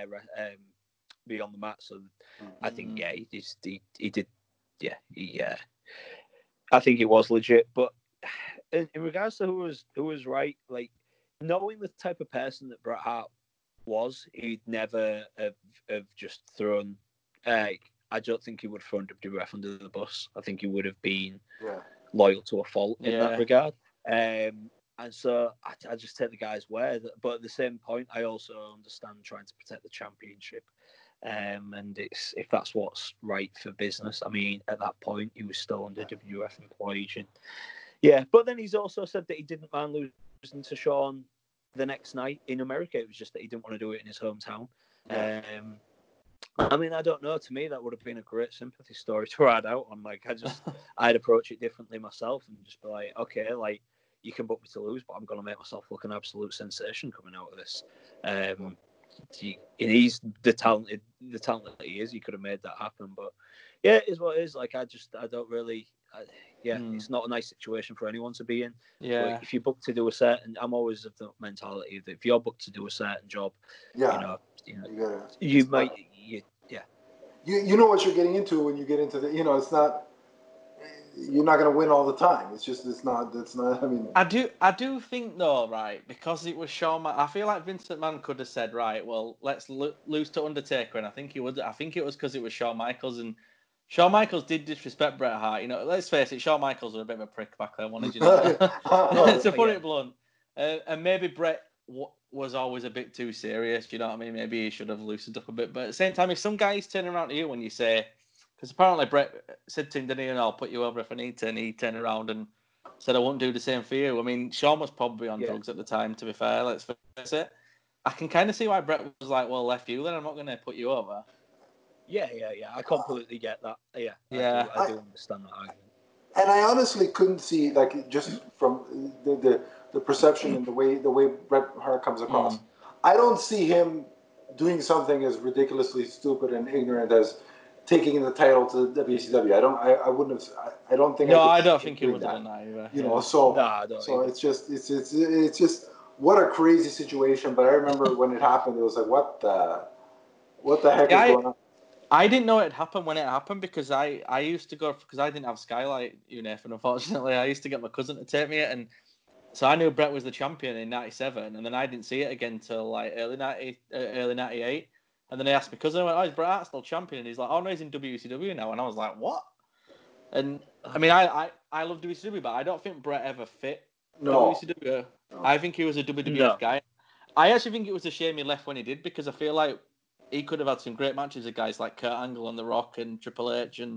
Beyond the Mat. So I think he did. Yeah, I think it was legit. But in regards to who was right, like knowing the type of person that Bret Hart was, he'd never have just thrown. I don't think he would have thrown WWF under the bus. I think he would have been loyal to a fault in that regard. And so I just take the guy's word. But at the same point, I also understand trying to protect the championship. And if that's what's right for business. I mean, at that point, he was still under WWF employee. But then he's also said that he didn't mind losing to Shawn the next night in America. It was just that he didn't want to do it in his hometown. I mean, I don't know. To me, that would have been a great sympathy story to ride out on. Like, I'd approach it differently myself and just be like, okay, like, you can book me to lose, but I'm going to make myself look an absolute sensation coming out of this. He's the talent that he is. He could have made that happen, but yeah, it is what it is. Like, I don't really. It's not a nice situation for anyone to be in. Yeah. But if you're booked to do I'm always of the mentality that if you're booked to do a certain job, you might. you know what you're getting into when you get into the. It's not. You're not going to win all the time. It's not. I mean, I do think though, right? Because it was Shawn. I feel like Vince McMahon could have said, right, well, let's lose to Undertaker, and I think he would. I think it was because it was Shawn Michaels, and Shawn Michaels did disrespect Bret Hart. Let's face it, Shawn Michaels was a bit of a prick back then, wasn't he? To put it blunt, and maybe Bret was always a bit too serious. You know what I mean? Maybe he should have loosened up a bit. But at the same time, if some guy's turning around to you when you say, because apparently Bret said to him, didn't he, I'll put you over if I need to, and he turned around and said, I won't do the same for you. I mean, Shawn was probably on drugs at the time, to be fair. Let's face it. I can kind of see why Bret was like, well, left you, then I'm not going to put you over. Yeah. I completely get that. Yeah. I do understand that argument. And I honestly couldn't see, like, just from the perception and the way Bret Hart comes across. I don't see him doing something as ridiculously stupid and ignorant as taking the title to WCW. I wouldn't have. I don't think. No, I don't think he would have done that either. So it's just what a crazy situation. But I remember when it happened, it was like, what the heck is going on? I didn't know it happened when it happened because I used to go, because I didn't have Skylight, Nathan, unfortunately. I used to get my cousin to take me it, and so I knew Bret was the champion in '97, and then I didn't see it again till like early '98. And then I asked my cousin, I went, is Bret Hart still champion? And he's like, oh no, he's in WCW now. And I was like, what? And I mean, I love WCW, but I don't think Bret ever fit WCW. No. I think he was a WWF guy. I actually think it was a shame he left when he did, because I feel like he could have had some great matches with guys like Kurt Angle and The Rock and Triple H and.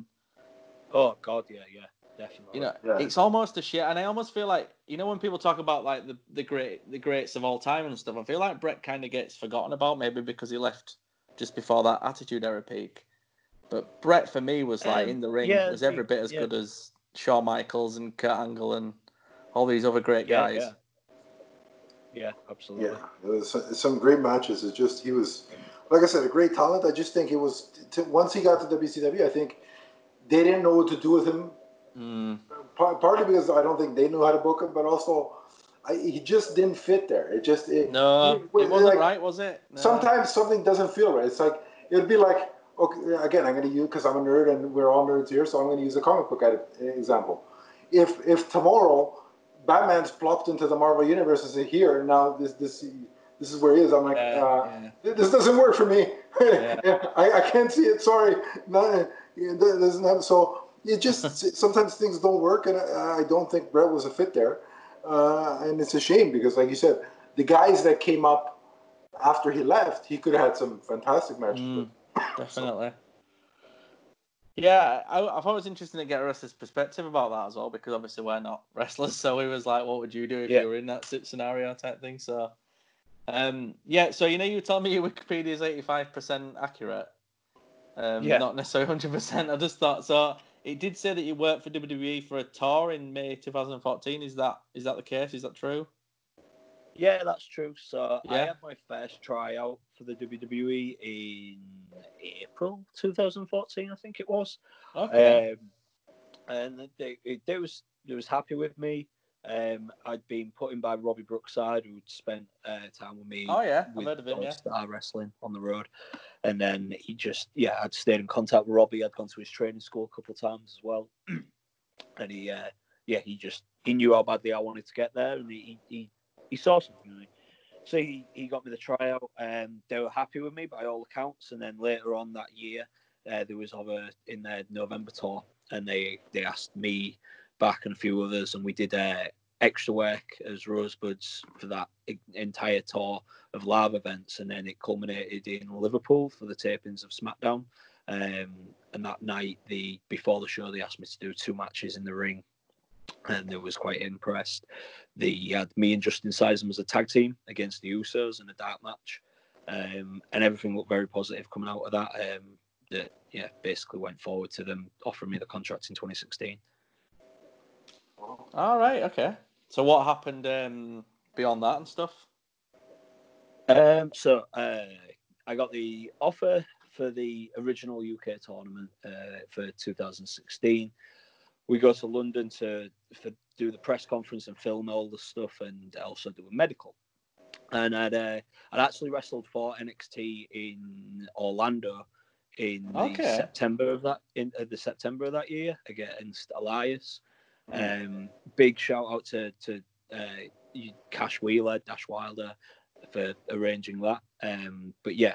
Oh God, yeah, definitely. It's almost a shit, and I almost feel like when people talk about like the greats of all time and stuff, I feel like Bret kind of gets forgotten about, maybe because he left just before that Attitude Era peak. But Bret for me was like in the ring was every bit as good as Shawn Michaels and Kurt Angle and all these other great guys. Yeah, absolutely. Yeah, it was some great matches. It's just he was, like I said, a great talent. I just think it was once he got to WCW, I think they didn't know what to do with him. Partly because I don't think they knew how to book him, but also he just didn't fit there. It wasn't like, right, was it? No. Sometimes something doesn't feel right. It's like it'd be like, okay, again, I'm going to use, because I'm a nerd and we're all nerds here, so I'm going to use a comic book example. If tomorrow Batman's plopped into the Marvel universe and say, here now this is where he is, I'm like, this doesn't work for me. I can't see it. Sorry, it doesn't have so. It just sometimes things don't work, and I don't think Bret was a fit there, and it's a shame because, like you said, the guys that came up after he left, he could have had some fantastic matches. Definitely. Yeah, I thought it was interesting to get a wrestler's perspective about that as well, because obviously we're not wrestlers, so he was like, what would you do if you were in that scenario type thing? So, so you told me your Wikipedia is 85% accurate. Not necessarily 100%. I just thought so. It did say that you worked for WWE for a tour in May 2014. Is that the case? Is that true? Yeah, that's true. So I had my first tryout for the WWE in April 2014, I think it was. Okay. And they was happy with me. I'd been put in by Robbie Brookside, who'd spent time with me. Oh yeah, I've heard of him. Star Wrestling on the road, and then he just I'd stayed in contact with Robbie. I'd gone to his training school a couple of times as well, and he knew how badly I wanted to get there, and he saw something in me. So he got me the tryout, and they were happy with me by all accounts. And then later on that year, there was in their November tour, and they asked me back and a few others, and we did extra work as Rosebuds for that entire tour of live events, and then it culminated in Liverpool for the tapings of SmackDown. And that night, before the show, they asked me to do 2 matches in the ring, and they was quite impressed. They had me and Justin Sizem as a tag team against the Usos in a dark match, and everything looked very positive coming out of that. Basically went forward to them offering me the contract in 2016. All right, okay. So what happened beyond that and stuff? So I got the offer for the original UK tournament for 2016. We go to London to do the press conference and film all the stuff, and also do a medical. And I'd actually wrestled for NXT in Orlando in the September of that year against Elias. Big shout out to Cash Wheeler, Dash Wilder, for arranging that. But yeah,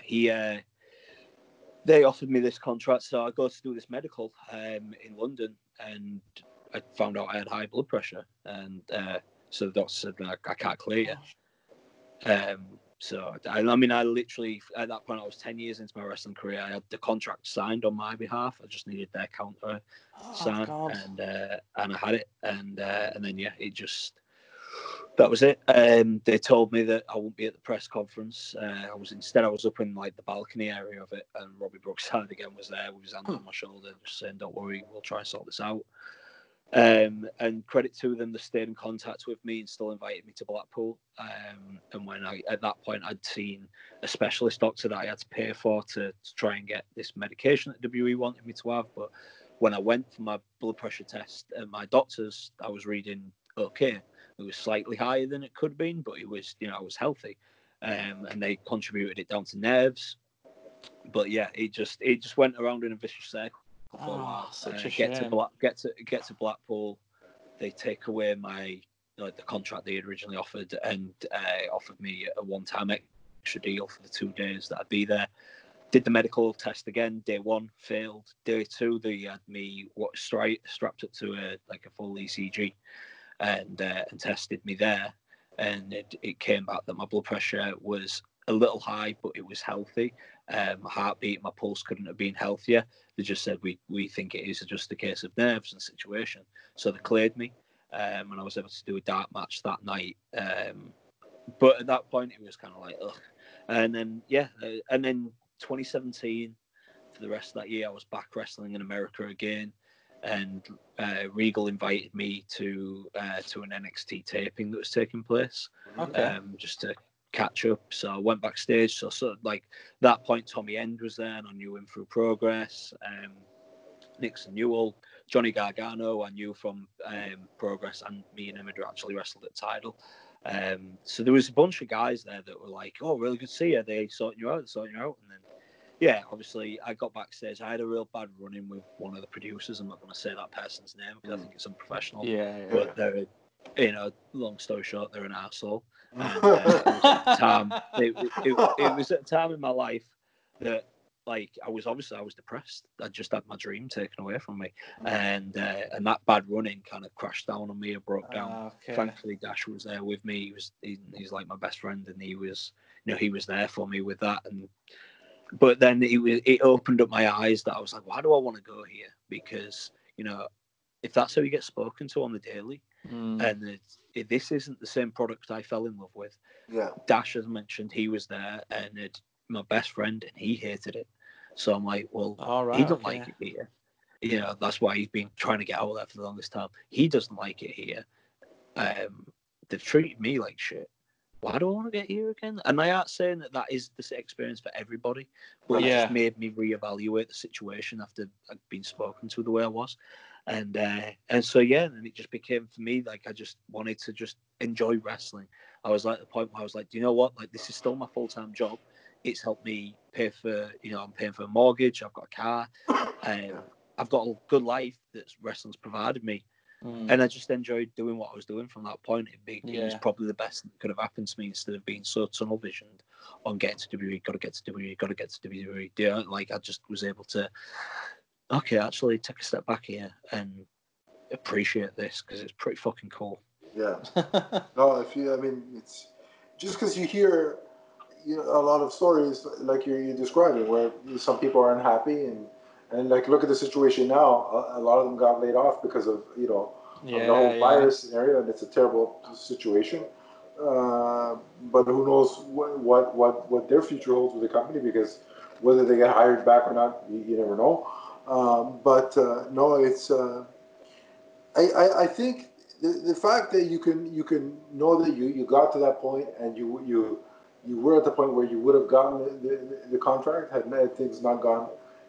they offered me this contract, so I go to do this medical in London, and I found out I had high blood pressure, and so the doctor said, I can't clear you. So, I literally, at that point, I was 10 years into my wrestling career. I had the contract signed on my behalf. I just needed their counter signed, and I had it. And then, yeah, that was it. They told me that I wouldn't be at the press conference. I was up in like the balcony area of it, and Robbie Brookside again was there with his hand on my shoulder, just saying, "Don't worry, we'll try and sort this out." And credit to them, they stayed in contact with me and still invited me to Blackpool. And when at that point, I'd seen a specialist doctor that I had to pay for to try and get this medication that WWE wanted me to have. But when I went for my blood pressure test at my doctor's, I was reading okay. It was slightly higher than it could have been, but it was, I was healthy. And they contributed it down to nerves. But yeah, it just went around in a vicious circle. Such a shame. Get to Blackpool, they take away the contract they had originally offered, and offered me a one-time extra deal for the 2 days that I'd be there. Did the medical test again. Day 1 failed. Day 2 they had me strapped up to a full ECG, and tested me there, and it came back that my blood pressure was a little high, but it was healthy. My heartbeat, my pulse couldn't have been healthier. They just said, we think it is just a case of nerves and situation. So they cleared me, and I was able to do a dark match that night. But at that point, it was kind of like, ugh. And then, and then 2017, for the rest of that year, I was back wrestling in America again. And Regal invited me to an NXT taping that was taking place, just to catch up. So I went backstage. So like that point, Tommy End was there, and I knew him through Progress. Nixon Newell, Johnny Gargano, I knew from Progress, and me and him had actually wrestled at Tidal. So there was a bunch of guys there that were like, "Oh, really good to see you." They sorting you out, and then. Yeah, obviously, I got backstage. I had a real bad run-in with one of the producers. I'm not going to say that person's name because I think it's unprofessional. Yeah. But they're, long story short, they're an arsehole. And it was at a time in my life that, like, I was depressed. I just had my dream taken away from me, and that bad running kind of crashed down on me. I broke down. Thankfully, Dash was there with me. He's like my best friend, and he was there for me with that. But then it opened up my eyes that I was like, why do I want to go here? Because, if that's how you get spoken to on the daily, and this isn't the same product I fell in love with. Yeah. Dash, as mentioned, he was there, and my best friend, and he hated it. So I'm like, well, he don't like it here. That's why he's been trying to get out of there for the longest time. He doesn't like it here. They've treated me like shit. Why do I want to get here again? And I aren't saying that is the experience for everybody, but it just made me reevaluate the situation after I'd been spoken to the way I was. And so, and it just became for me, like, I just wanted to just enjoy wrestling. I was at the point where I was like, do you know what? Like, this is still my full-time job. It's helped me pay for, I'm paying for a mortgage. I've got a car. I've got a good life that wrestling's provided me. And I just enjoyed doing what I was doing from that point. It was probably the best that could have happened to me, instead of being so tunnel visioned on getting to WWE, got to get to WWE, got to get to WWE. Yeah, like, I just was able to, actually take a step back here and appreciate this, because it's pretty fucking cool. Yeah. No, it's just because you hear, a lot of stories like you're describing, where some people are unhappy and like, look at the situation now. A lot of them got laid off because of of the whole virus scenario, and it's a terrible situation. But who knows what their future holds with the company, because whether they get hired back or not, you never know. No, it's. I think the fact that you can know that you got to that point, and you were at the point where you would have gotten the contract had things not gone,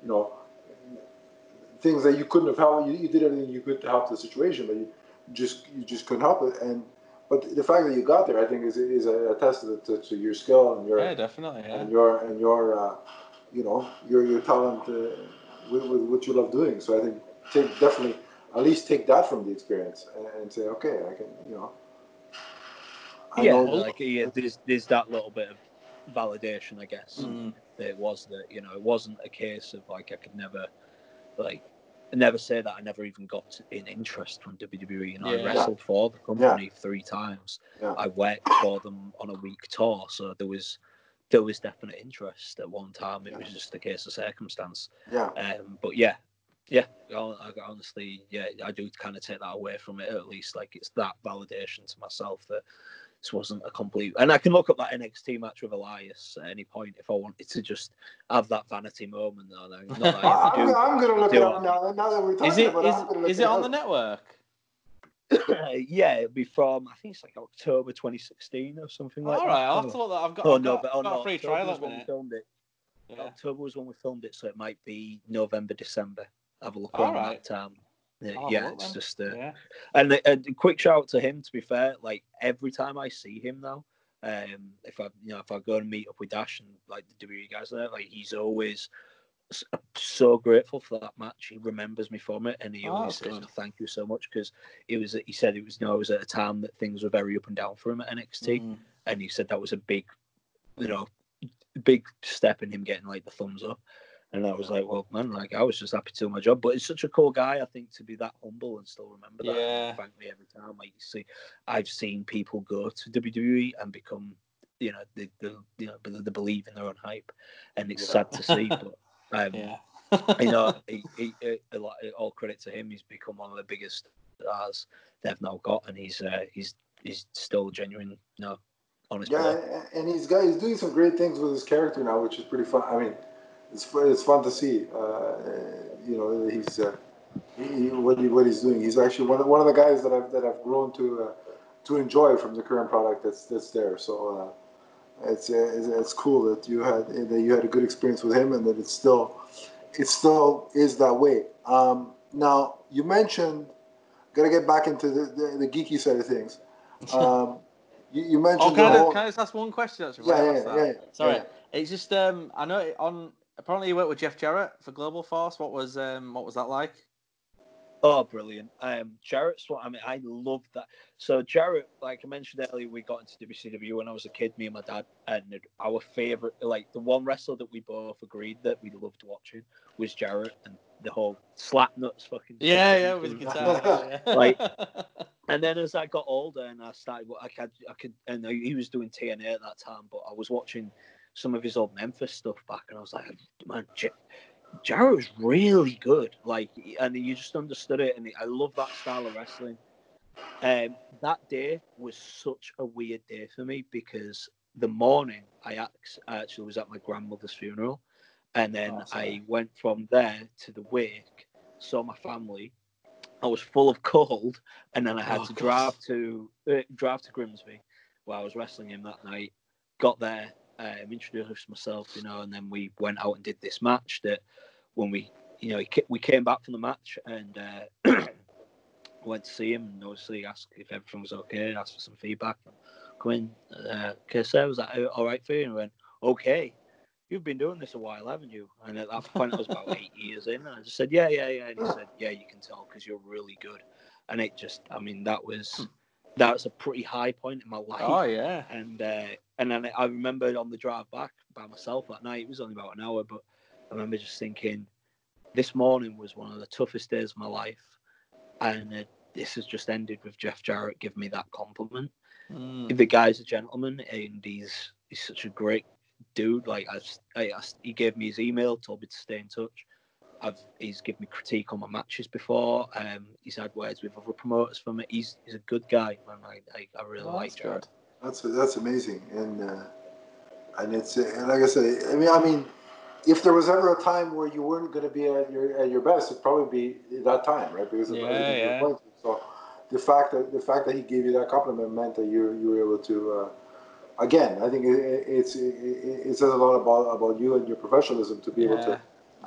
things that you couldn't have helped. You did everything you could to help the situation, but you just couldn't help it. But the fact that you got there, I think, is a testament to your skill and your definitely, and your your talent with what you love doing. So I think definitely at least take that from the experience and say, okay, I can, I know. There's that little bit of validation, I guess. That it was that it wasn't a case of like I could never say that I never even got an interest from WWE. I wrestled for the company 3 times. Yeah. I worked for them on a week tour, so there was definite interest at one time. It was just a case of circumstance. Yeah. But honestly, I do kind of take that away from it. At least like it's that validation to myself that this wasn't a complete. And I can look up that NXT match with Elias at any point if I wanted to just have that vanity moment. I'm going to look it up now that we're talking about it. Is it on the network? Yeah, it'll be from I think it's like October 2016 or something like that. All right, I'll have to look that. I've got a free trial at the minute. Yeah. October was when we filmed it, so it might be November, December. Have a look All around right. that time. It's just and a quick shout out to him. To be fair, like every time I see him now, if I go and meet up with Dash and like the WWE guys there, like he's always so grateful for that match. He remembers me from it, and he always says thank you so much because he said it was at a time that things were very up and down for him at NXT, and he said that was a big step in him getting like the thumbs up. And I was like, well, man, like I was just happy to do my job. But it's such a cool guy, I think, to be that humble and still remember that. And thank me every time. Like you see, I've seen people go to WWE and become, they believe in their own hype, and it's sad to see. But all credit to him. He's become one of the biggest stars they've now got, and he's still genuine, honest. Yeah, and he's doing some great things with his character now, which is pretty fun. I mean. It's fun to see, he's what he's doing. He's actually one of the guys that I've grown to enjoy from the current product that's there. So it's cool that you had a good experience with him and that it still is that way. Now you mentioned, gotta get back into the geeky side of things. You mentioned. Can I just ask one question? Actually, yeah. Sorry, yeah. It's just I know apparently you worked with Jeff Jarrett for Global Force. What was that like? Oh, brilliant. Jarrett's I love that. So Jarrett, like I mentioned earlier, we got into WCW when I was a kid, me and my dad, and our favourite, like the one wrestler that we both agreed that we loved watching was Jarrett, and the whole slap nuts fucking with the guitar. Like, and then as I got older and I started, I could, and he was doing TNA at that time, but I was watching some of his old Memphis stuff back, and I was like, man, Jarrett was really good. Like, and you just understood it, and I love that style of wrestling. That day was such a weird day for me because the morning I actually was at my grandmother's funeral, and then I went from there to the wake, saw my family. I was full of cold, and then I had to drive to Grimsby, where I was wrestling him that night. Got there. Introduced myself, and then we went out and did this match. That when we came back from the match and went to see him, and obviously asked if everything was okay, asked for some feedback. Come in, okay, sir, was that all right for you? And he went, okay. You've been doing this a while, haven't you? And at that point, I was about 8 years in, and I just said, yeah. And he said, yeah, you can tell because you're really good. And it just, that was a pretty high point in my life. Oh yeah. And then I remember on the drive back by myself that night. It was only about an hour, but I remember just thinking, this morning was one of the toughest days of my life, and this has just ended with Jeff Jarrett giving me that compliment. The guy's a gentleman, and he's such a great dude. Like he gave me his email, told me to stay in touch. He's given me critique on my matches before. He's had words with other promoters from it. He's a good guy, man. I really like Jarrett. That's amazing, and it's like I said. I mean, if there was ever a time where you weren't going to be at your best, it'd probably be that time, right? Because of everything you were going through. So the fact that he gave you that compliment meant that you were able to. Again, I think it says a lot about you and your professionalism to be able to.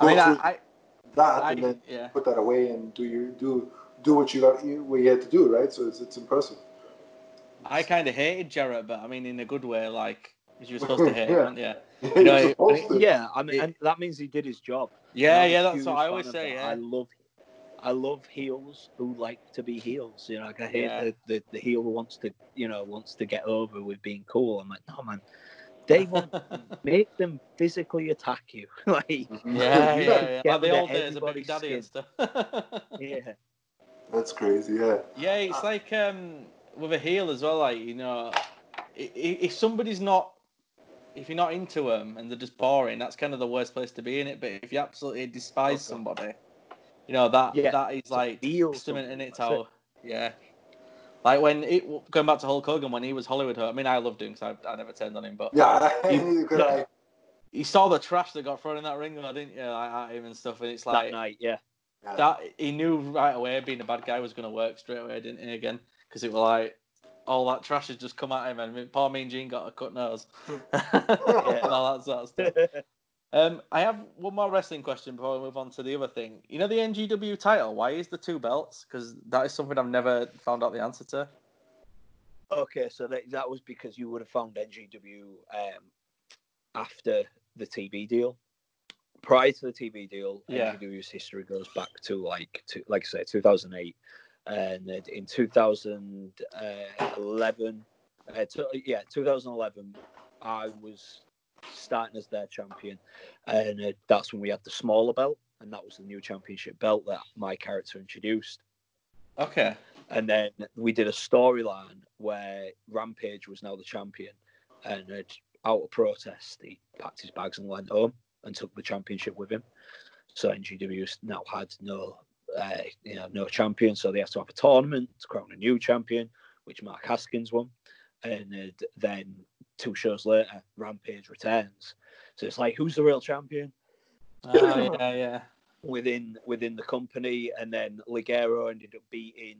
And then put that away and do what you had to do, right? So it's impressive. I kind of hated Jarrett, but I mean in a good way, like because you were supposed to hate him, weren't you? You know, yeah, I mean, and that means he did his job. Yeah, that's what I always say. Yeah, I love heels who like to be heels. You know, like I hate the heel who wants to get over with being cool. I'm like, no, man. They want make them physically attack you. Like, yeah. Like the old days of Big Daddy and stuff. Yeah. That's crazy, yeah. Yeah, it's like with a heel as well, like, you know, if somebody's not, if you're not into them and they're just boring, that's kind of the worst place to be in it. But if you absolutely despise somebody, you know, that is like testament in its how, like when going back to Hulk Hogan when he was Hollywood, I mean, I loved him because I never turned on him, but you saw the trash that got thrown in that ring, didn't you? Like at him and stuff, and it's like that night, that he knew right away being a bad guy was going to work straight away, didn't he? Again, because it was like all that trash had just come at him, and poor Mean Gene got a cut nose, and all that sort of stuff. I have one more wrestling question before we move on to the other thing. You know the NGW title? Why is the 2 belts? Because that is something I've never found out the answer to. Okay, so that was because you would have found NGW after the TV deal. Prior to the TV deal, NGW's history goes back to like I say, 2008, and in 2011, 2011, I was starting as their champion, and that's when we had the smaller belt, and that was the new championship belt that my character introduced. Okay. And then we did a storyline where Rampage was now the champion, and out of protest, he packed his bags and went home and took the championship with him. So NGW now had no champion, so they had to have a tournament to crown a new champion, which Mark Haskins won. And then 2 shows later, Rampage returns. So it's like, who's the real champion? Yeah. Within the company, and then Ligero ended up beating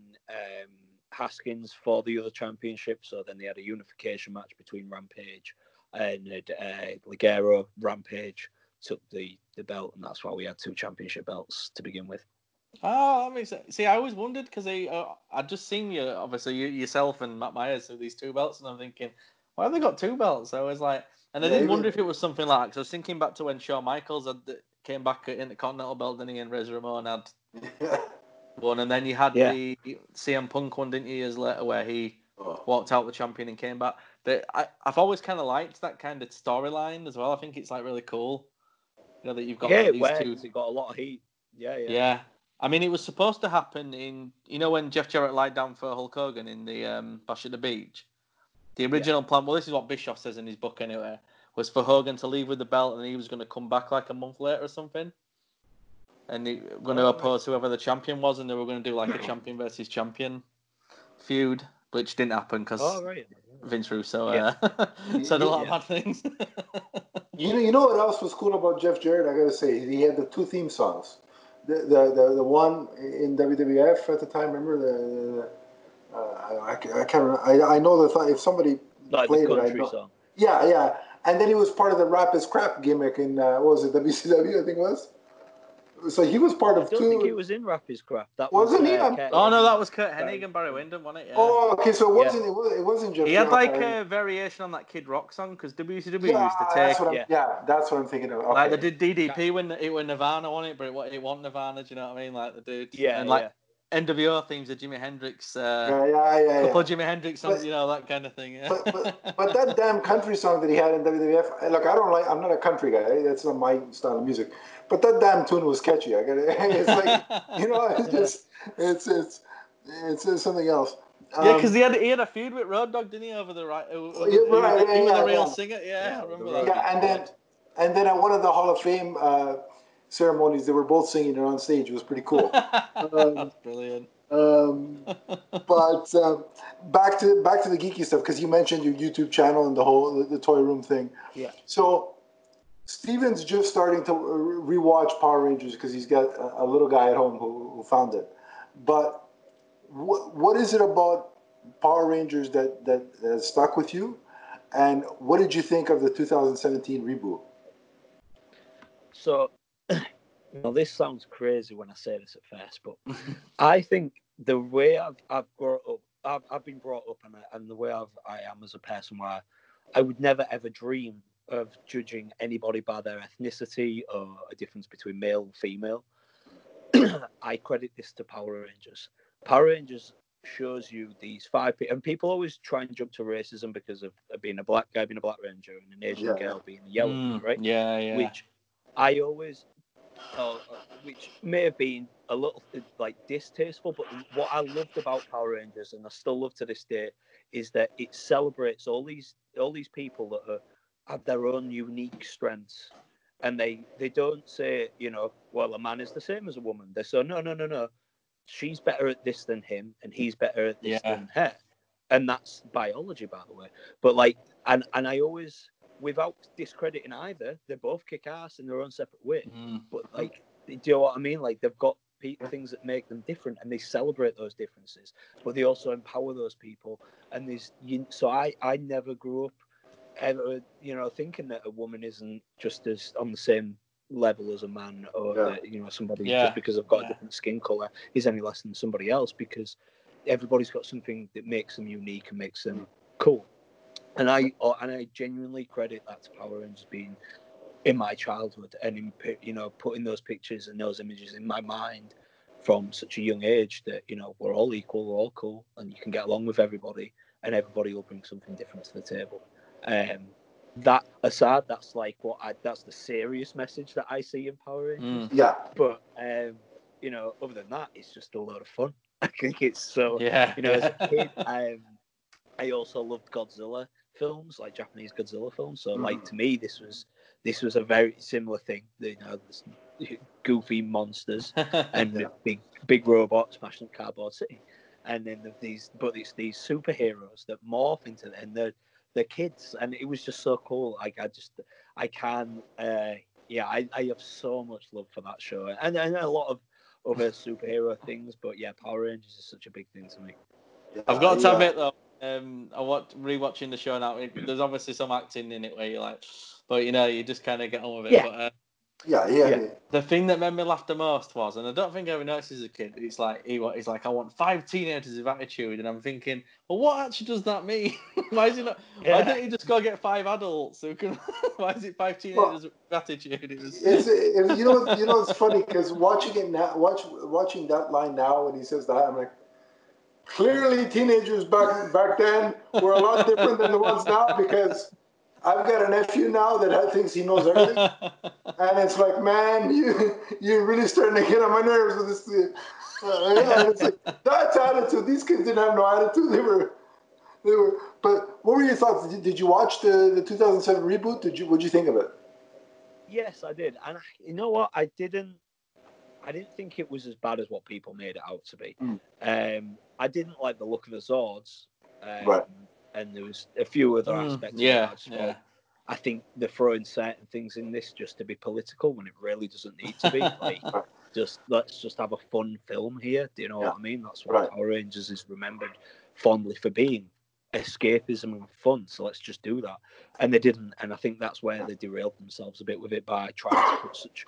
Haskins for the other championship. So then they had a unification match between Rampage and Ligero. Rampage took the belt, and that's why we had 2 championship belts to begin with. Oh, that makes sense. See, I always wondered because I'd just seen you, obviously yourself and Matt Myers with these 2 belts, and I'm thinking, why have they got 2 belts? I was like, and I did wonder if it was something like, because I was thinking back to when Shawn Michaels came back at Intercontinental belt, didn't he, and Razor Ramon had one, and then you had the CM Punk one, didn't you, years later, where he walked out the champion and came back. But I've always kind of liked that kind of storyline as well. I think it's like really cool, you know, that you've got these 2. It got a lot of heat. Yeah. I mean, it was supposed to happen in, you know, when Jeff Jarrett lied down for Hulk Hogan in the Bash at the Beach. The original plan, well, this is what Bischoff says in his book anyway, was for Hogan to leave with the belt and he was going to come back like a month later or something. And he was going to oppose whoever the champion was, and they were going to do like a champion versus champion feud, which didn't happen because Vince Russo said a lot of bad things. You know what else was cool about Jeff Jarrett? I gotta say, he had the 2 theme songs. The one in WWF at the time. Remember I can't remember. I know that if somebody like played the country it, song. Yeah. And then he was part of the Rap is Crap gimmick in what was it, WCW? I think it was. So he was part of 2. I don't think he was in Rap is Crap. That wasn't he? Oh no, that was Kurt Hennig and Barry Windham, wasn't it? Yeah. Oh, okay. So it wasn't Jeff. He had like a variation on that Kid Rock song because WCW used to take. That's what I'm thinking of. Okay. Like they did DDP when it was Nirvana on it, but it wasn't Nirvana. Do you know what I mean? Like they did. And like NWO themes of Jimi Hendrix. Couple of Jimi Hendrix songs, you know, that kind of thing. Yeah. But that damn country song that he had in WWF. Look, I'm not a country guy. That's not my style of music. But that damn tune was catchy. It's like, you know, it's something else. Yeah, because he had a feud with Road Dogg, didn't he? Over the right. He was the real singer. Yeah, I remember that. Yeah, and then at one of the Hall of Fame ceremonies, they were both singing it on stage. It was pretty cool. That's brilliant. But back to the geeky stuff, because you mentioned your YouTube channel and the Toy Room thing. Yeah. So Steven's just starting to rewatch Power Rangers because he's got a little guy at home who found it. But what is it about Power Rangers that has stuck with you? And what did you think of the 2017 reboot? So, this sounds crazy when I say this at first, but I think the way I've grown up, I've been brought up, and the way I am as a person, where I would never ever dream of judging anybody by their ethnicity or a difference between male and female. I credit this to Power Rangers. Power Rangers shows you these 5 people, and people always try and jump to racism because of being a black guy being a black ranger and an Asian girl being a yellow one, right? Yeah. Which I always which may have been a little like distasteful, but what I loved about Power Rangers, and I still love to this day, is that it celebrates all these people that have their own unique strengths, and they don't say, you know, well, a man is the same as a woman. They say, no, she's better at this than him, and he's better at this than her, and that's biology, by the way. But like, and I always, without discrediting either, they both kick ass in their own separate way. But like, do you know what I mean? Like, they've got things that make them different, and they celebrate those differences, but they also empower those people. And so I never grew up ever, you know, thinking that a woman isn't just as on the same level as a man, or that, you know, somebody just because they've got a different skin color is any less than somebody else, because everybody's got something that makes them unique and makes them cool. And I genuinely credit that to Power Rangers being in my childhood, and in, you know, putting those pictures and those images in my mind from such a young age, that, you know, we're all equal, we're all cool, and you can get along with everybody, and everybody will bring something different to the table. That aside, that's like that's the serious message that I see in Power Rangers. Yeah. But you know, other than that, it's just a lot of fun. I think it's so. You know, as a kid, I also loved Godzilla films, like Japanese Godzilla films. So, like, to me, this was a very similar thing. You know, this goofy monsters and big robots smashing up Cardboard City, and then these superheroes that morph into, and they're kids, and it was just so cool. Like, I have so much love for that show, and a lot of other superhero things. But yeah, Power Rangers is such a big thing to me. I've got to admit though, I want rewatching the show now. There's obviously some acting in it where you're like, but you know, you just kind of get on with it. Yeah. But the thing that made me laugh the most was, and I don't think I ever noticed as a kid, it's like he's like, I want 5 teenagers with attitude, and I'm thinking, well, what actually does that mean? Why is he not? Why didn't he just go get 5 adults who can? Why is it 5 teenagers with attitude? You know, it's funny because watching it now, watching that line now when he says that, I'm like, clearly teenagers back then were a lot different than the ones now, because I've got a nephew now that thinks he knows everything, and it's like, man, you're really starting to get on my nerves with this. And it's like, that's attitude. These kids didn't have no attitude. They were. But what were your thoughts? Did you watch the 2007 reboot? What'd you think of it? Yes, I did, and you know what? I didn't think it was as bad as what people made it out to be. I didn't like the look of the Zords. Right. And there was a few other aspects. I think they're throwing certain things in this just to be political when it really doesn't need to be. Like, let's just have a fun film here. Do you know what I mean? That's what Power Rangers is remembered fondly for being: escapism and fun. So let's just do that. And they didn't. And I think that's where they derailed themselves a bit with it by trying to put such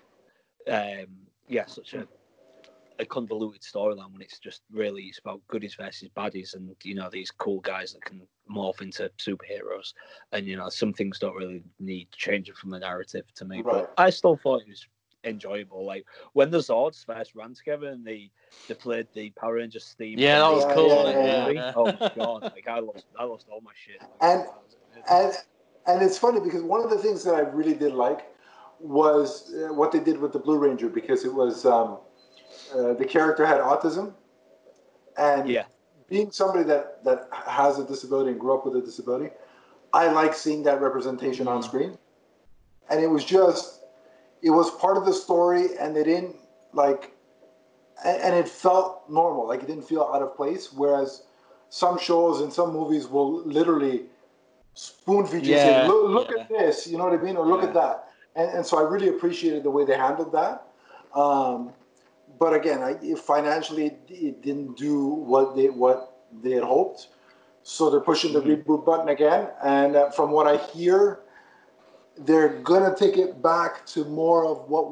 a convoluted storyline when it's just really, it's about goodies versus baddies, and, you know, these cool guys that can morph into superheroes, and, you know, some things don't really need changing from the narrative to me. But I still thought it was enjoyable. Like when the Zords first ran together and they played the Power Rangers theme. Yeah, that was cool. Oh my god! Like I lost all my shit. And it's funny because one of the things that I really did like was what they did with the Blue Ranger, because it was the character had autism, and being somebody that has a disability and grew up with a disability, I like seeing that representation on screen. And it was part of the story, and they didn't and it felt normal, like it didn't feel out of place. Whereas some shows and some movies will literally spoon feed you, say, look at this, you know what I mean, or look at that. And so I really appreciated the way they handled that. But again, financially, it didn't do what they had hoped. So they're pushing the reboot button again. And from what I hear, they're going to take it back to more of what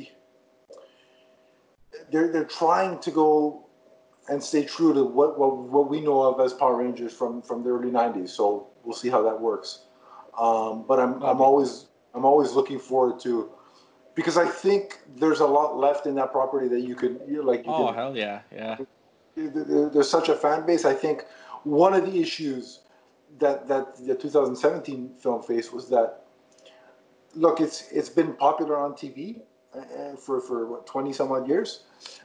they're trying to go and stay true to what we know of as Power Rangers from the early 90s. So we'll see how that works. But I'm always looking forward to, because I think there's a lot left in that property that you could hell yeah. There's such a fan base. I think one of the issues that the 2017 film faced was that, look, it's been popular on TV for what, 20 some odd years,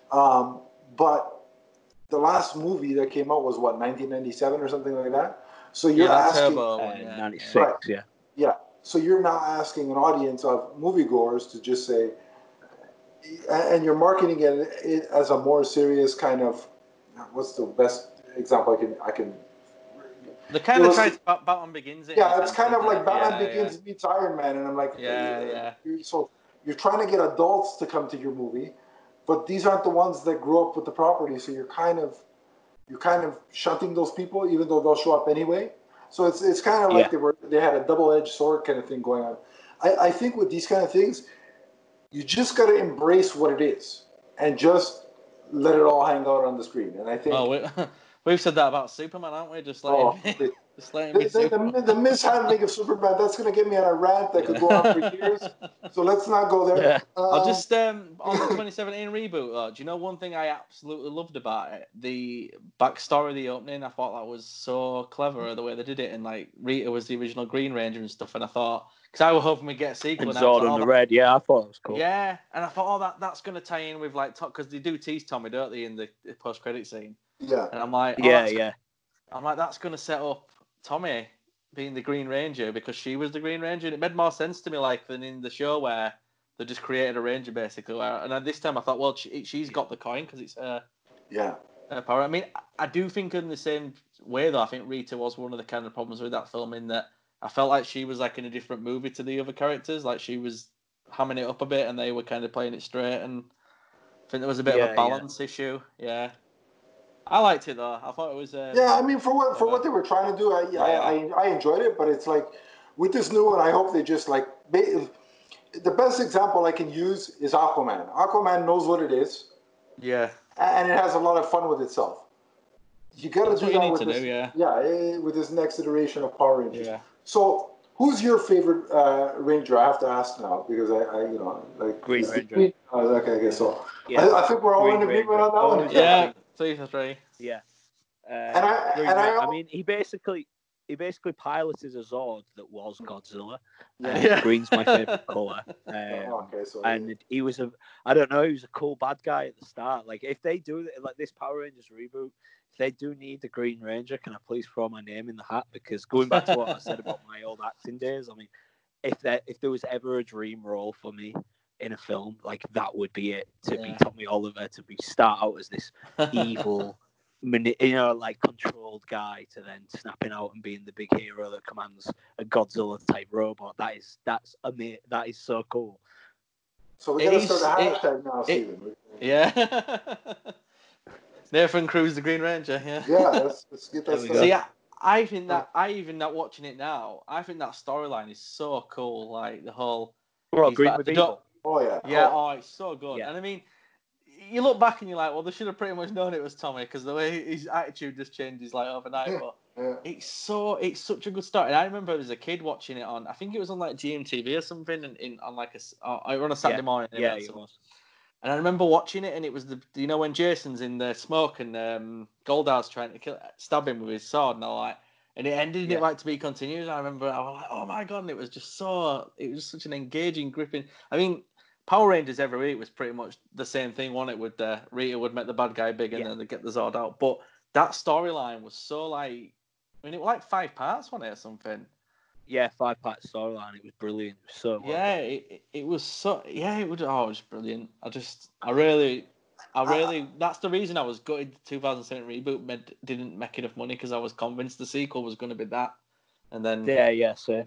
but the last movie that came out was what, 1997 or something like that. So you're asking Turbo 96, right. Yeah. So you're now asking an audience of moviegoers to just say, and you're marketing it as a more serious kind of, what's the best example I can. The kind of tried Batman Begins. Yeah, it's kind of like Batman Begins meets Iron Man, and I'm like, So you're trying to get adults to come to your movie, but these aren't the ones that grew up with the property. So you're kind of shunting those people, even though they'll show up anyway. So it's kind of like they had a double-edged sword kind of thing going on. I think with these kind of things, you just got to embrace what it is and just let it all hang out on the screen. And I think we've said that about Superman, haven't we? Just letting me Superman. The mishandling of Superman, that's going to get me on a rant that could go on for years. So let's not go there. Yeah. I'll just on the 2017 reboot. Do you know one thing I absolutely loved about it? The backstory of the opening. I thought that was so clever the way they did it, and like Rita was the original Green Ranger and stuff. And I thought, because I was hoping we'd get a sequel. And Zod and the Red, I thought it was cool. Yeah, and I thought, that's going to tie in with like, because they do tease Tommy, don't they, in the post-credit scene? Yeah. And I'm like, I'm like, that's going to set up Tommy being the Green Ranger because she was the Green Ranger, and it made more sense to me like than in the show where they just created a Ranger basically. And this time I thought, well, she's got the coin because it's her power. I mean, I do think in the same way though, I think Rita was one of the kind of problems with that film in that I felt like she was like in a different movie to the other characters. Like she was hamming it up a bit, and they were kind of playing it straight. And I think there was a bit of a balance issue. Yeah. I liked it though. I thought it was. I mean, for what they were trying to do, I enjoyed it. But it's like with this new one, I hope they just like the best example I can use is Aquaman. Aquaman knows what it is. Yeah. And it has a lot of fun with itself. You got to do that with this. With this next iteration of Power Rangers. Yeah. So, who's your favorite Ranger? I have to ask now because I Green Ranger. Okay, I guess so. Yeah. I think we're all in agreement on that one. Yeah. 3 Yeah. I mean, he basically piloted a Zord that was Godzilla. Green's my favorite color. And he was he was a cool bad guy at the start. Like if they do like this Power Rangers reboot, if they do need the Green Ranger, can I please throw my name in the hat? Because going back to what I said about my old acting days, I mean, if there was ever a dream role for me in a film, like that would be it, to be Tommy Oliver, to be start out as this evil like controlled guy, to then snapping out and being the big hero that commands a Godzilla type robot. That's amazing. That is so cool. So we're gonna start a hashtag now, Stephen. Yeah. Nathan Cruz, the Green Ranger. Yeah. Yeah. Let's get that started. See, I think that watching it now, I think that storyline is so cool. Like the whole. Well, Green with Evil. Oh yeah. Yeah. It's so good. Yeah. And I mean, you look back and you're like, well, they should have pretty much known it was Tommy because the way his attitude just changes like overnight. But it's such a good story. And I remember as a kid watching it on, I think it was on like GMTV or something, on like on a Saturday morning. Yeah, it was. And I remember watching it, and it was when Jason's in the smoke and Goldar's trying to stab him with his sword, and it ended it like to be continued. I remember I was like, oh my god, and it was such an engaging, gripping. I mean, Power Rangers every week was pretty much the same thing, wasn't it? With Rita would make the bad guy big and then they'd get the Zord out. But that storyline was so like, it was like 5 parts, wasn't it, or something? Yeah, 5-part storyline. It was brilliant. It was so well done. It was so it was brilliant. I really that's the reason I was gutted. The 2007 reboot didn't make enough money because I was convinced the sequel was going to be that. And then same.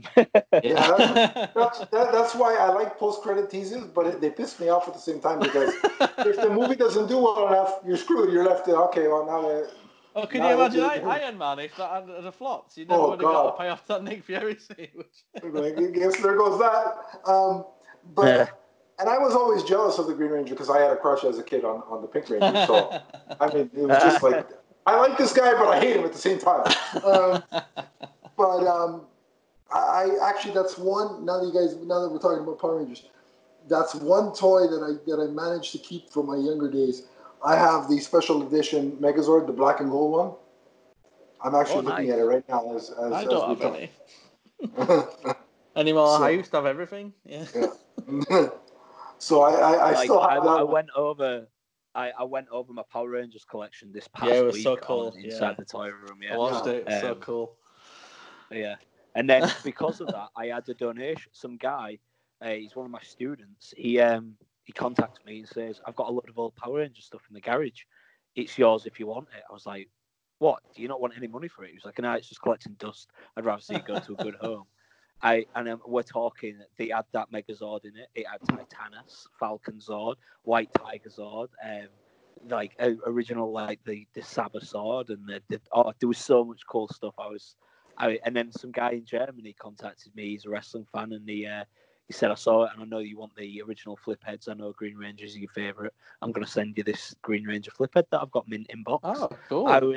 That's why I like post-credit teasers, but they piss me off at the same time because if the movie doesn't do well enough, you're screwed. You're left to now. Oh, can you imagine Iron Man if that had flopped? You never would have got the payoff that Nick Fury scene. I guess there goes that. And I was always jealous of the Green Ranger because I had a crush as a kid on the Pink Ranger. So I mean, it was just like I like this guy, but I hate him at the same time. But I actually, that's one. Now that we're talking about Power Rangers, that's one toy that I managed to keep from my younger days. I have the special edition Megazord, the black and gold one. I'm actually looking at it right now I don't have any. anymore. I used to have everything. Yeah. So I still have that. I went over my Power Rangers collection this past week. Yeah, it was so cool. Inside the toy room. Yeah, I watched it. It was so cool. Yeah, and then because of that, I had a donation. Some guy, he's one of my students. He contacts me and says, "I've got a lot of old Power Rangers stuff in the garage. It's yours if you want it." I was like, "What? Do you not want any money for it?" He was like, "No, it's just collecting dust. I'd rather see it go to a good home." We're talking. They had that Megazord in it. It had Titanus, Falcon Zord, White Tiger Zord, original like the Saber Sword, and there was so much cool stuff. And then some guy in Germany contacted me. He's a wrestling fan, and he said, "I saw it, and I know you want the original flip heads. I know Green Ranger is your favorite. I'm going to send you this Green Ranger flip head that I've got mint in box." Oh, cool!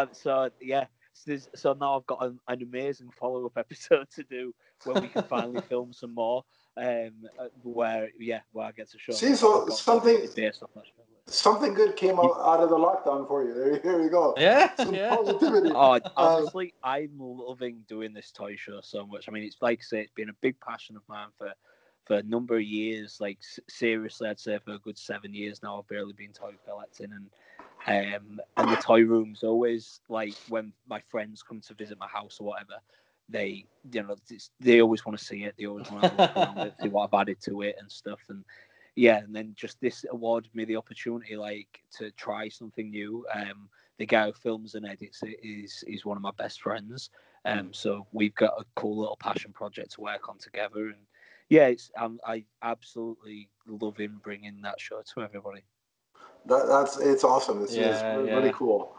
So now I've got an amazing follow-up episode to do where we can finally film some more. Where I get to show. See, so something good came out of the lockdown for you. There you go. Yeah, some positivity. Honestly, I'm loving doing this toy show so much. I mean, it's like I say, it's been a big passion of mine for a number of years. Like seriously, I'd say for a good 7 years now, I've barely been toy collecting, and the toy room's always like when my friends come to visit my house or whatever. They always want to see it. They always want to look around it, see what I've added to it and stuff. And and then just this awarded me the opportunity, like, to try something new. The guy who films and edits it is one of my best friends. So we've got a cool little passion project to work on together. And I absolutely love him bringing that show to everybody. It's awesome. It's really cool.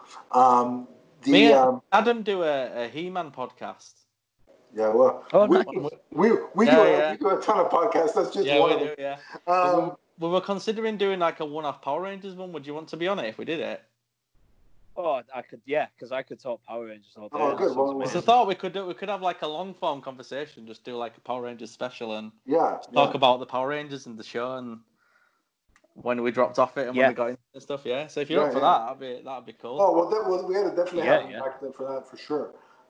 Adam do a He-Man podcast. Yeah, well, we do a ton of podcasts. That's just one of them. Yeah. We were considering doing like a one-off Power Rangers one. Would you want to be on it if we did it? Oh, I could, because I could talk Power Rangers all day. Oh, good. Well, it's a thought we could have like a long-form conversation, just do like a Power Rangers special and talk about the Power Rangers and the show and when we dropped off it and when we got into the stuff. Yeah, so if you're up for that, that'd be cool. Oh well, we had to definitely have you back then for that for sure.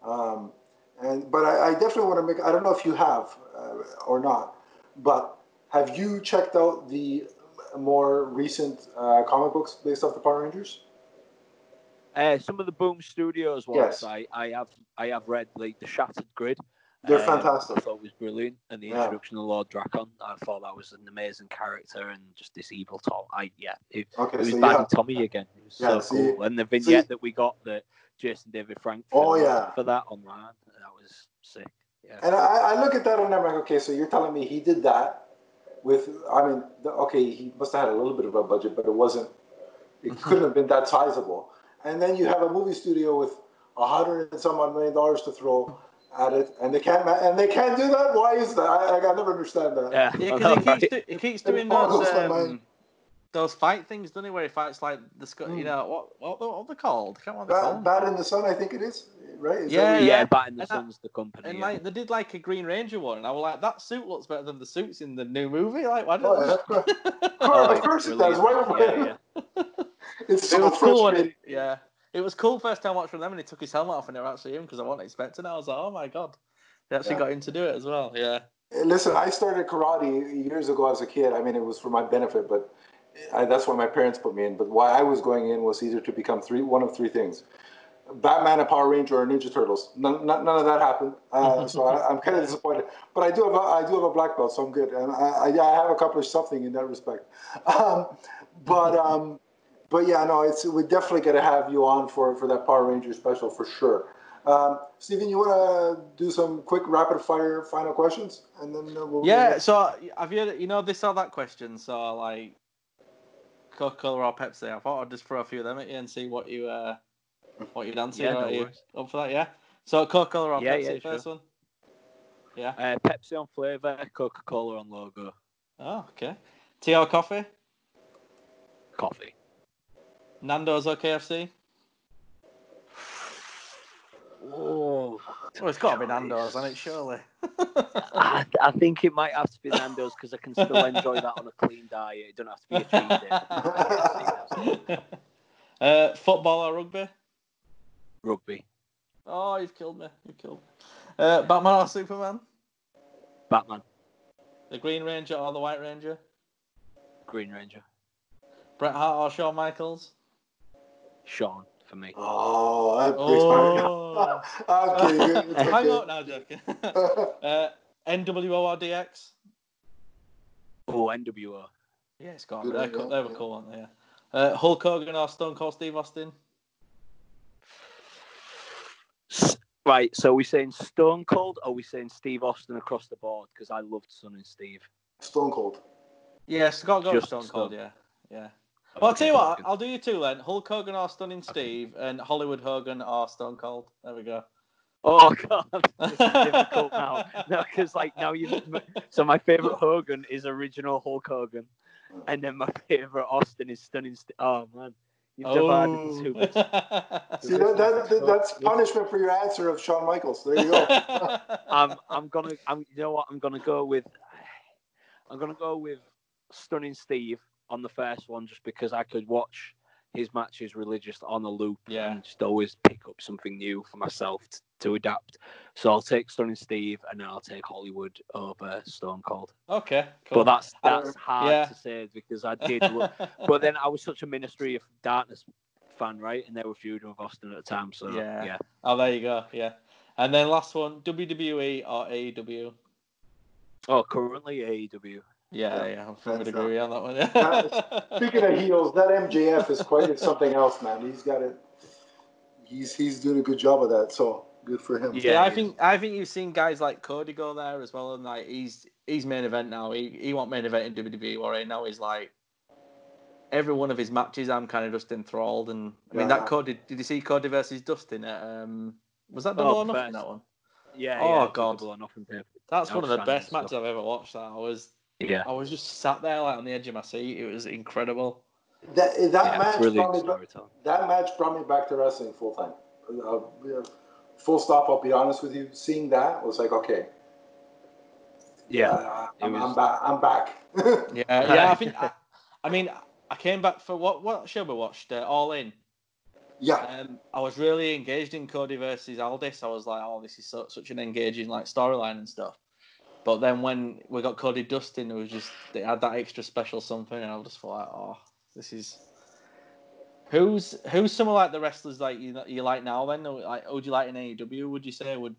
But I definitely want to make. I don't know if you have or not, but have you checked out the more recent comic books based off the Power Rangers? Some of the Boom Studios ones, I have read, like the Shattered Grid. They're fantastic. I thought it was brilliant, and the introduction of Lord Drakon. I thought that was an amazing character and just this evil Tom. It was Baddy Tommy again. It was so cool, and the vignette that we got that Jason David Frank for that online, that was sick. Yeah. And I look at that and I'm like, okay, so you're telling me he did that with? I mean, he must have had a little bit of a budget, but it couldn't have been that sizable. And then you have a movie studio with $100 and some odd million to throw at it, and they can't do that. Why is that? I never understand that. Yeah, because he keeps doing those fight things, doesn't he? Where he fights like you know what are they called? I can't remember what they're called. Bat in the Sun, I think it is. Right? Bat in the Sun's the company. And like they did like a Green Ranger one, and I was like, that suit looks better than the suits in the new movie. Like, why don't? Of course it does. Why? It's so frustrating. It was cool first time watching them, and he took his helmet off, and they were actually him because I wasn't expecting it. I was like, oh my god, they actually got him to do it as well. Yeah. Listen, I started karate years ago as a kid. I mean, it was for my benefit, but that's why my parents put me in. But why I was going in was either to become one of three things: Batman, a Power Ranger, or Ninja Turtles. None of that happened, so I'm kind of disappointed. But I do have a black belt, so I'm good, and I have accomplished something in that respect. But yeah, no, we definitely got to have you on for that Power Ranger special for sure. Stephen, you want to do some quick rapid fire final questions, and then we'll So have you this or that question? So like Coca-Cola or Pepsi. I thought I'd just throw a few of them at you and see what you'd answer. Are you up for that? Yeah. So Coca-Cola or Pepsi first one. Yeah. Pepsi on flavour, Coca-Cola on logo. Oh, okay. Tea or coffee? Coffee. Nando's or KFC? Oh, Well, it's got to be Nando's, hasn't it? Surely. I think it might have to be Nando's because I can still enjoy that on a clean diet. It don't have to be a cheat day. Football or rugby? Rugby. Oh, you've killed me. Batman or Superman? Batman. The Green Ranger or the White Ranger? Green Ranger. Bret Hart or Shawn Michaels? Shawn for me. Oh, that breaks my heart. I'm kidding. It's okay. Hang up now, joking. NWO or DX? Oh, NWO. Yeah, it's got. They were cool, aren't they? Yeah. Hulk Hogan or Stone Cold Steve Austin? Right, so are we saying Stone Cold or are we saying Steve Austin across the board? Because I loved Stunning Steve. Stone Cold. Yes, got to go with Stone Cold, yeah. Well, I'll tell you what, I'll do you two then. Hulk Hogan or Stunning Steve, and Hollywood Hogan or Stone Cold. There we go. Oh, God, this is difficult now. No, because, now So my favourite Hogan is original Hulk Hogan, and then my favourite Austin is Stunning Steve. Oh, man. You've divided the two. See, that's punishment for your answer of Shawn Michaels. There you go. You know what? I'm gonna go with Stunning Steve on the first one, just because I could watch his matches religiously on a loop and just always pick up something new for myself to adapt. So I'll take Stunning Steve, and then I'll take Hollywood over Stone Cold. Okay, cool. But that's hard to say because I did look. But then I was such a Ministry of Darkness fan, right? And they were feuding with Austin at the time. So yeah. Oh, there you go. Yeah. And then last one, WWE or AEW? Oh, currently AEW. Yeah, I'm fully agree on that one. Yeah. Speaking of heels, that MJF is quite something else, man. He's got it. He's doing a good job of that. So good for him. Yeah, I think you've seen guys like Cody go there as well, and like he's main event now. He won't main event in WWE, or now he's like every one of his matches. I'm kind of just enthralled, and I mean that Cody. Did you see Cody versus Dustin at was that Double or Nothing, that one? Yeah. Oh God, Double or Nothing. That's one of the best matches I've ever watched. I was just sat there like on the edge of my seat. It was incredible. That match brought me back to wrestling full time. Full stop. I'll be honest with you. Seeing that was like, okay. I'm back. I think. I came back for what show we watched? All In. Yeah. I was really engaged in Cody versus Aldis. I was like, oh, this is such an engaging storyline and stuff. But then when we got Cody Dustin, they had that extra special something, and I just thought, oh, this is. Who's some of like the wrestlers like you like now? Then, like, who would you like in AEW? Would you say would?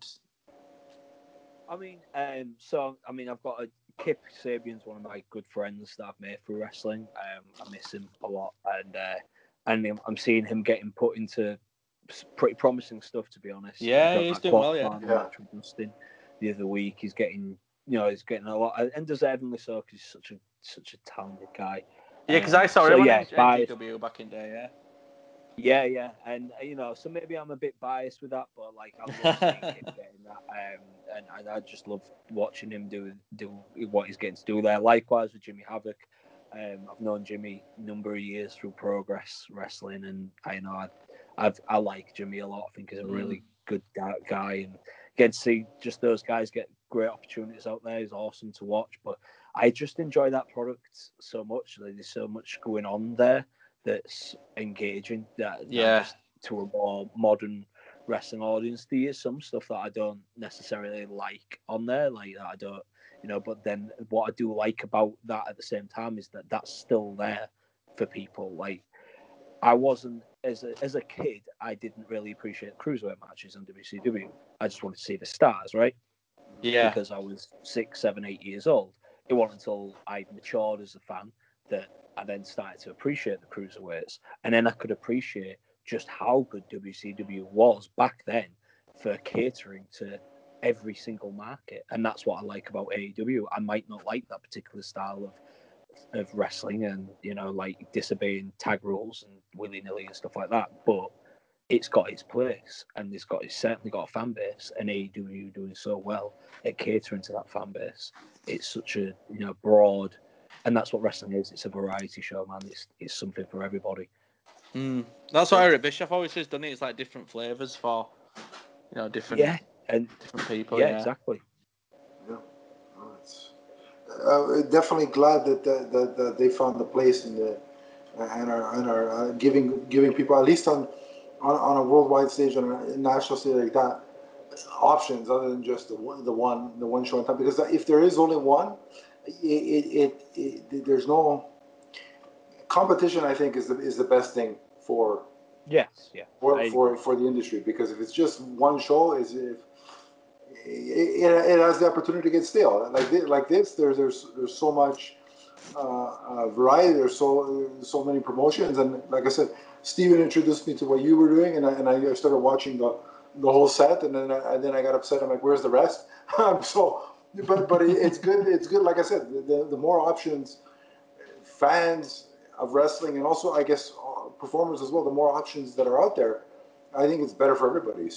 I've got Kip Sabian's one of my good friends that I've made through wrestling. I miss him a lot, and I'm seeing him getting put into pretty promising stuff, to be honest. Yeah, he's doing well. Yeah. Dustin the other week, he's getting a lot, and deservingly so, because he's such a talented guy. Yeah, because I saw him on NGW back in the day. Yeah, and so maybe I'm a bit biased with that, but like I love seeing him getting that, and I just love watching him do what he's getting to do there. Likewise with Jimmy Havoc, I've known Jimmy a number of years through Progress Wrestling, and I like Jimmy a lot. I think he's a really good guy, and get to see just those guys get great opportunities out there is awesome to watch. But I just enjoy that product so much. Like, there's so much going on there that's engaging. Just to a more modern wrestling audience, there is some stuff that I don't necessarily like on there, like that I don't, But then what I do like about that at the same time is that that's still there for people. Like, I wasn't as a kid, I didn't really appreciate cruiserweight matches on WCW. I just wanted to see the stars, right? Yeah. Because I was 6, 7, 8 years old. It wasn't until I matured as a fan that I then started to appreciate the cruiserweights, and then I could appreciate just how good WCW was back then for catering to every single market. And that's what I like about AEW. I might not like that particular style of wrestling and, like disobeying tag rules and willy-nilly and stuff like that, but it's got its place, and it's certainly got a fan base, and AEW doing so well at catering to that fan base. It's such a broad, and that's what wrestling is. It's a variety show, man. It's something for everybody. That's what Eric Bischoff always has done. It's like different flavors for different. Yeah, and different people. Yeah, exactly. Yeah, no, it's definitely glad that they found the place in the and are giving people, at least on a worldwide stage, on a national stage like that, options other than just the one show in time. Because if there is only one, there's no competition. I think is the best thing for Yes, yeah, for the industry, because if it's just one show, it has the opportunity to get stale. Like this, there's so much variety. There's so many promotions, and like I said, Steven introduced me to what you were doing, and I started watching the whole set, and then I got upset. I'm like, where's the rest? But it's good. It's good. Like I said, the more options fans of wrestling, and also I guess performers as well, the more options that are out there, I think it's better for everybody.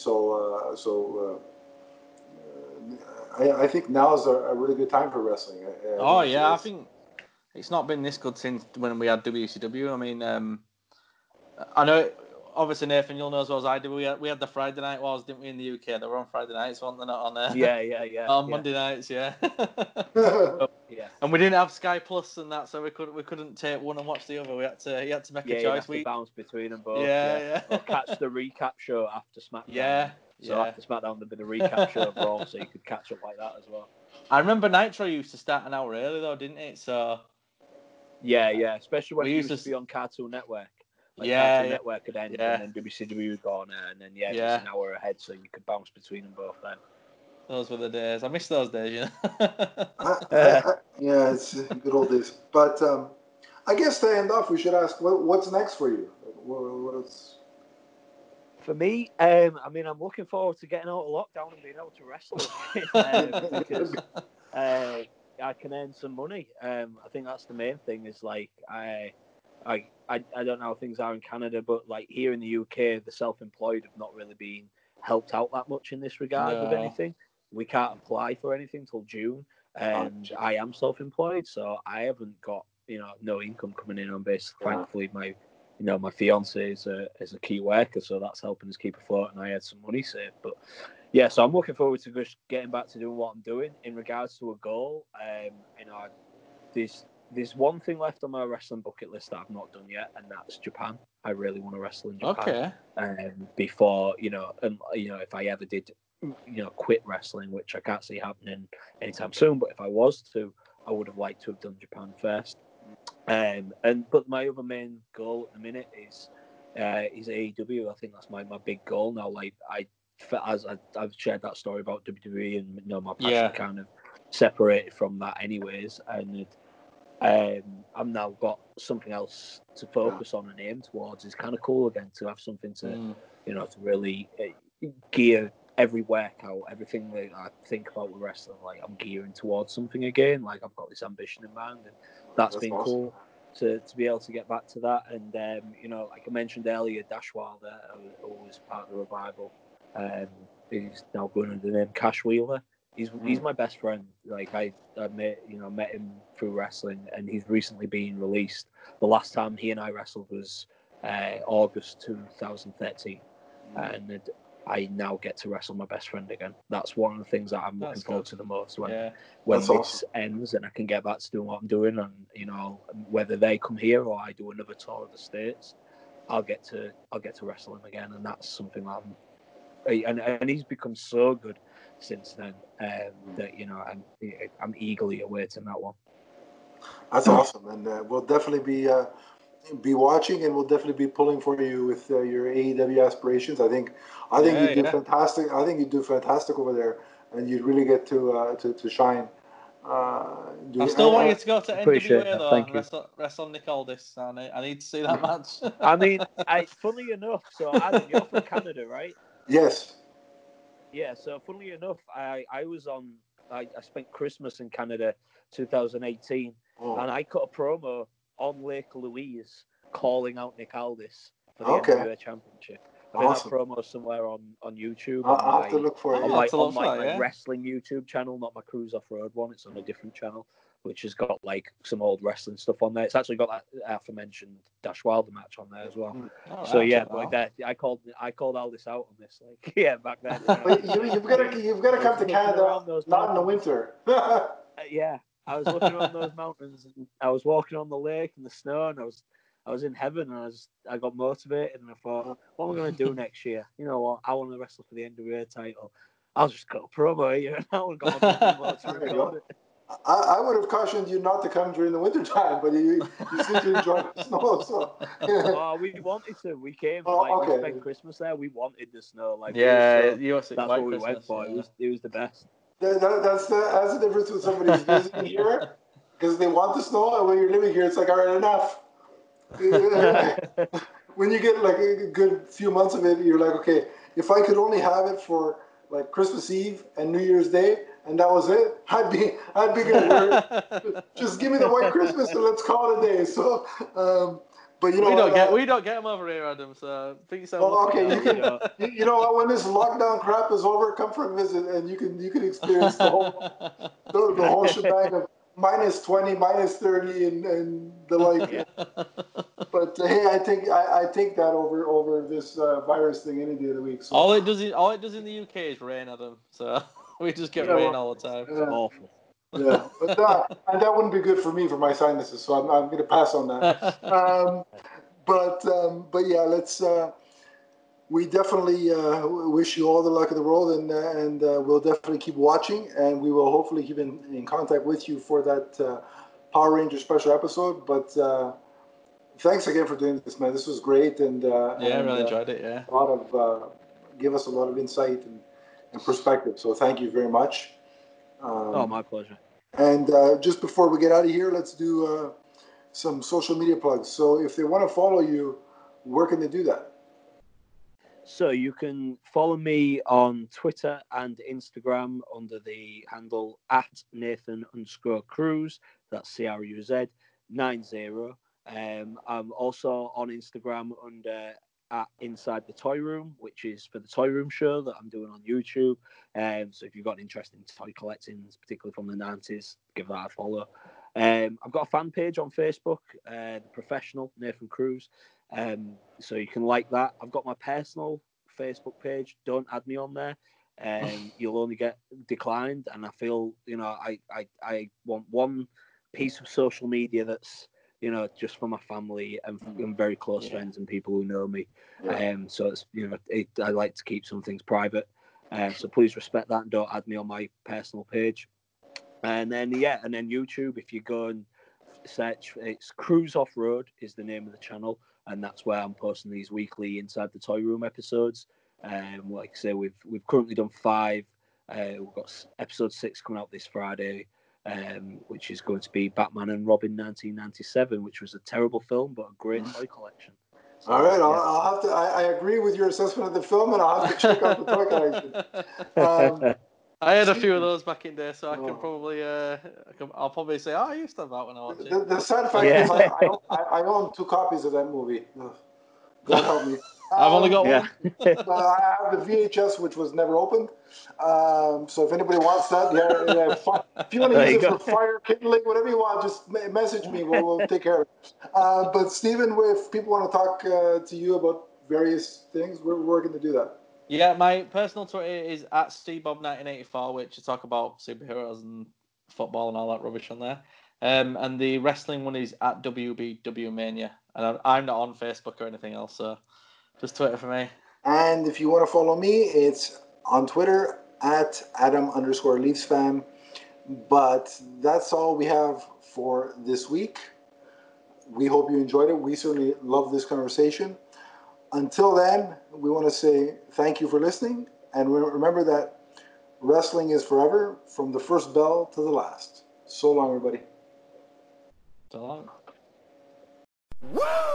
I think now is a really good time for wrestling. I think it's not been this good since when we had WCW. I mean, I know, obviously, Nathan, you'll know as well as I do. We had the Friday Night Wars, didn't we, in the UK? They were on Friday nights, weren't they? Not on there. Yeah. On Monday nights, yeah. Yeah. And we didn't have Sky Plus and that, so we couldn't take one and watch the other. You had to make a choice. You had to bounce between them both. Yeah. Or catch the recap show after SmackDown. Yeah. So after SmackDown, there'd be the recap show of Raw, so you could catch up like that as well. I remember Nitro used to start an hour early though, didn't it? So. Yeah, especially when it used to be on Cartoon Network. Cartoon Network could end, and then WCW would go on there, and then it was an hour ahead, so you could bounce between them both then. Those were the days. I miss those days, you know. Yeah, it's good old days. But I guess to end off, we should ask, what's next for you? For me, I'm looking forward to getting out of lockdown and being able to wrestle because I can earn some money. I think that's the main thing. Is like I don't know how things are in Canada, but like here in the UK, the self-employed have not really been helped out that much in this regard with anything. We can't apply for anything till June, and I am self-employed, so I haven't got no income coming in. I'm basically thankfully my fiance is a key worker, so that's helping us keep afloat, and I had some money saved. But yeah, so I'm looking forward to just getting back to doing what I'm doing. In regards to a goal, there's one thing left on my wrestling bucket list that I've not done yet, and that's Japan. I really want to wrestle in Japan. Okay. Before if I ever did quit wrestling, which I can't see happening anytime soon, but if I was to, I would have liked to have done Japan first. But my other main goal at the minute is AEW. I think that's my big goal now. Like I've shared that story about WWE, and my passion kind of separated from that anyways, and I've now got something else to focus on and aim towards. It's kind of cool again to have something to to really gear every workout, everything that I think about with wrestling. Like I'm gearing towards something again. Like I've got this ambition in mind, and that's been awesome. Cool to be able to get back to that. And like I mentioned earlier, Dash Wilder, who was part of the Revival, he's now going under the name Cash Wheeler. He's my best friend. Like I met him through wrestling, and he's recently been released. The last time he and I wrestled was August 2013, and I now get to wrestle my best friend again. That's one of the things that I'm looking forward to the most when this ends and I can get back to doing what I'm doing. And whether they come here or I do another tour of the States, I'll get to wrestle him again, and that's something that and he's become so good since then that I'm eagerly awaiting that one. That's awesome, and we'll definitely be watching, and we'll definitely be pulling for you with your AEW aspirations. I think you do fantastic. I think you do fantastic over there, and you really get to shine. I still want you to go to NWA though. Wrestle Nick Aldis. I need to see that match. I mean, funnily enough, so Adam, you're from Canada, right? Yes. Yeah. So funnily enough, I spent Christmas in Canada, 2018, and I cut a promo on Lake Louise calling out Nick Aldis for the NWA Championship. I think that promo somewhere on YouTube. I'll have to look for it. On my wrestling YouTube channel, not my Cruise Off Road one. It's on a different channel. which has got like some old wrestling stuff on there. It's actually got that aforementioned Dash Wilder match on there as well. Right, So yeah, but I called Aldis out on this. Like, yeah, back then. But you've got to come to Canada, not in the winter. Yeah, I was looking on those mountains, and I was walking on the lake in the snow, and I was in heaven, and I got motivated, and I thought, what am I going to do next year? You know what? I want to wrestle for the NWA title. I'll just go promo here, and I got my to record it. I would have cautioned you not to come during the winter time, but you seem to enjoy the snow. So oh, we wanted to. We came. We spent Christmas there. We wanted the snow. Like that's what we went for. Yeah. It was the best. That's the difference with somebody who's visiting here, because they want the snow, and when you're living here, it's like, all right, enough. When you get like a good few months of it, you're like, okay, if I could only have it for like Christmas Eve and New Year's Day, and that was it, I'd be good. Just give me the white Christmas and let's call it a day. So, but you know, we don't get them over here, Adam. So think yourself. Oh, okay. You know what? When this lockdown crap is over, come for a visit, and you can experience the whole shebang of -20, -30, and the like. Yeah. But hey, I take that over this virus thing any day of the week. So. All it does in the UK is rain, Adam. So we just get rain all the time. It's awful. Yeah, but and that wouldn't be good for me for my sinuses. So I'm going to pass on that. But yeah, let's. We definitely wish you all the luck in the world, and we'll definitely keep watching, and we will hopefully keep in contact with you for that Power Ranger special episode. But thanks again for doing this, man. This was great, and I really enjoyed it. Yeah, a lot of give us a lot of insight and perspective. So thank you very much. My pleasure. And just before we get out of here, let's do some social media plugs. So if they want to follow you, where can they do that? So you can follow me on Twitter and Instagram under the handle @Nathan_Cruz. That's CRUZ 90. I'm also on Instagram under @Inside the Toy Room, which is for the Toy Room show that I'm doing on YouTube. So if you've got an interest in toy collecting, particularly from the 90s, give that a follow. I've got a fan page on Facebook, The Professional Nathan Cruz. So you can like that. I've got my personal Facebook page. Don't add me on there. You'll only get declined. And I feel, I want one piece of social media that's, just for my family and very close friends and people who know me. So it's, I like to keep some things private. So please respect that and don't add me on my personal page. And then YouTube, if you go and search, it's Cruise Off Road is the name of the channel, and that's where I'm posting these weekly Inside the Toy Room episodes. Like I say, we've currently done 5. We've got episode 6 coming out this Friday, which is going to be Batman and Robin 1997, which was a terrible film but a great toy collection. So, all right, yeah. I'll have to. I agree with your assessment of the film, and I'll have to check out the toy collection. I had a few of those back in there, so I can probably, I'll probably say, I used to have that when I watched it. The sad fact is, I own 2 copies of that movie. God help me. I've only got one. I have the VHS, which was never opened. So if anybody wants that, if you want to use it for fire kindling, whatever you want, just message me. We'll take care of it. But Stephen, if people want to talk to you about various things, we're going to do that. Yeah, my personal Twitter is @SteveBob1984, which I talk about superheroes and football and all that rubbish on there. And the wrestling one is @WBWMania. And I'm not on Facebook or anything else, so just Twitter for me. And if you want to follow me, it's on Twitter @Adam_LeafsFan. But that's all we have for this week. We hope you enjoyed it. We certainly love this conversation. Until then, we want to say thank you for listening. And remember that wrestling is forever, from the first bell to the last. So long, everybody. So long. Woo!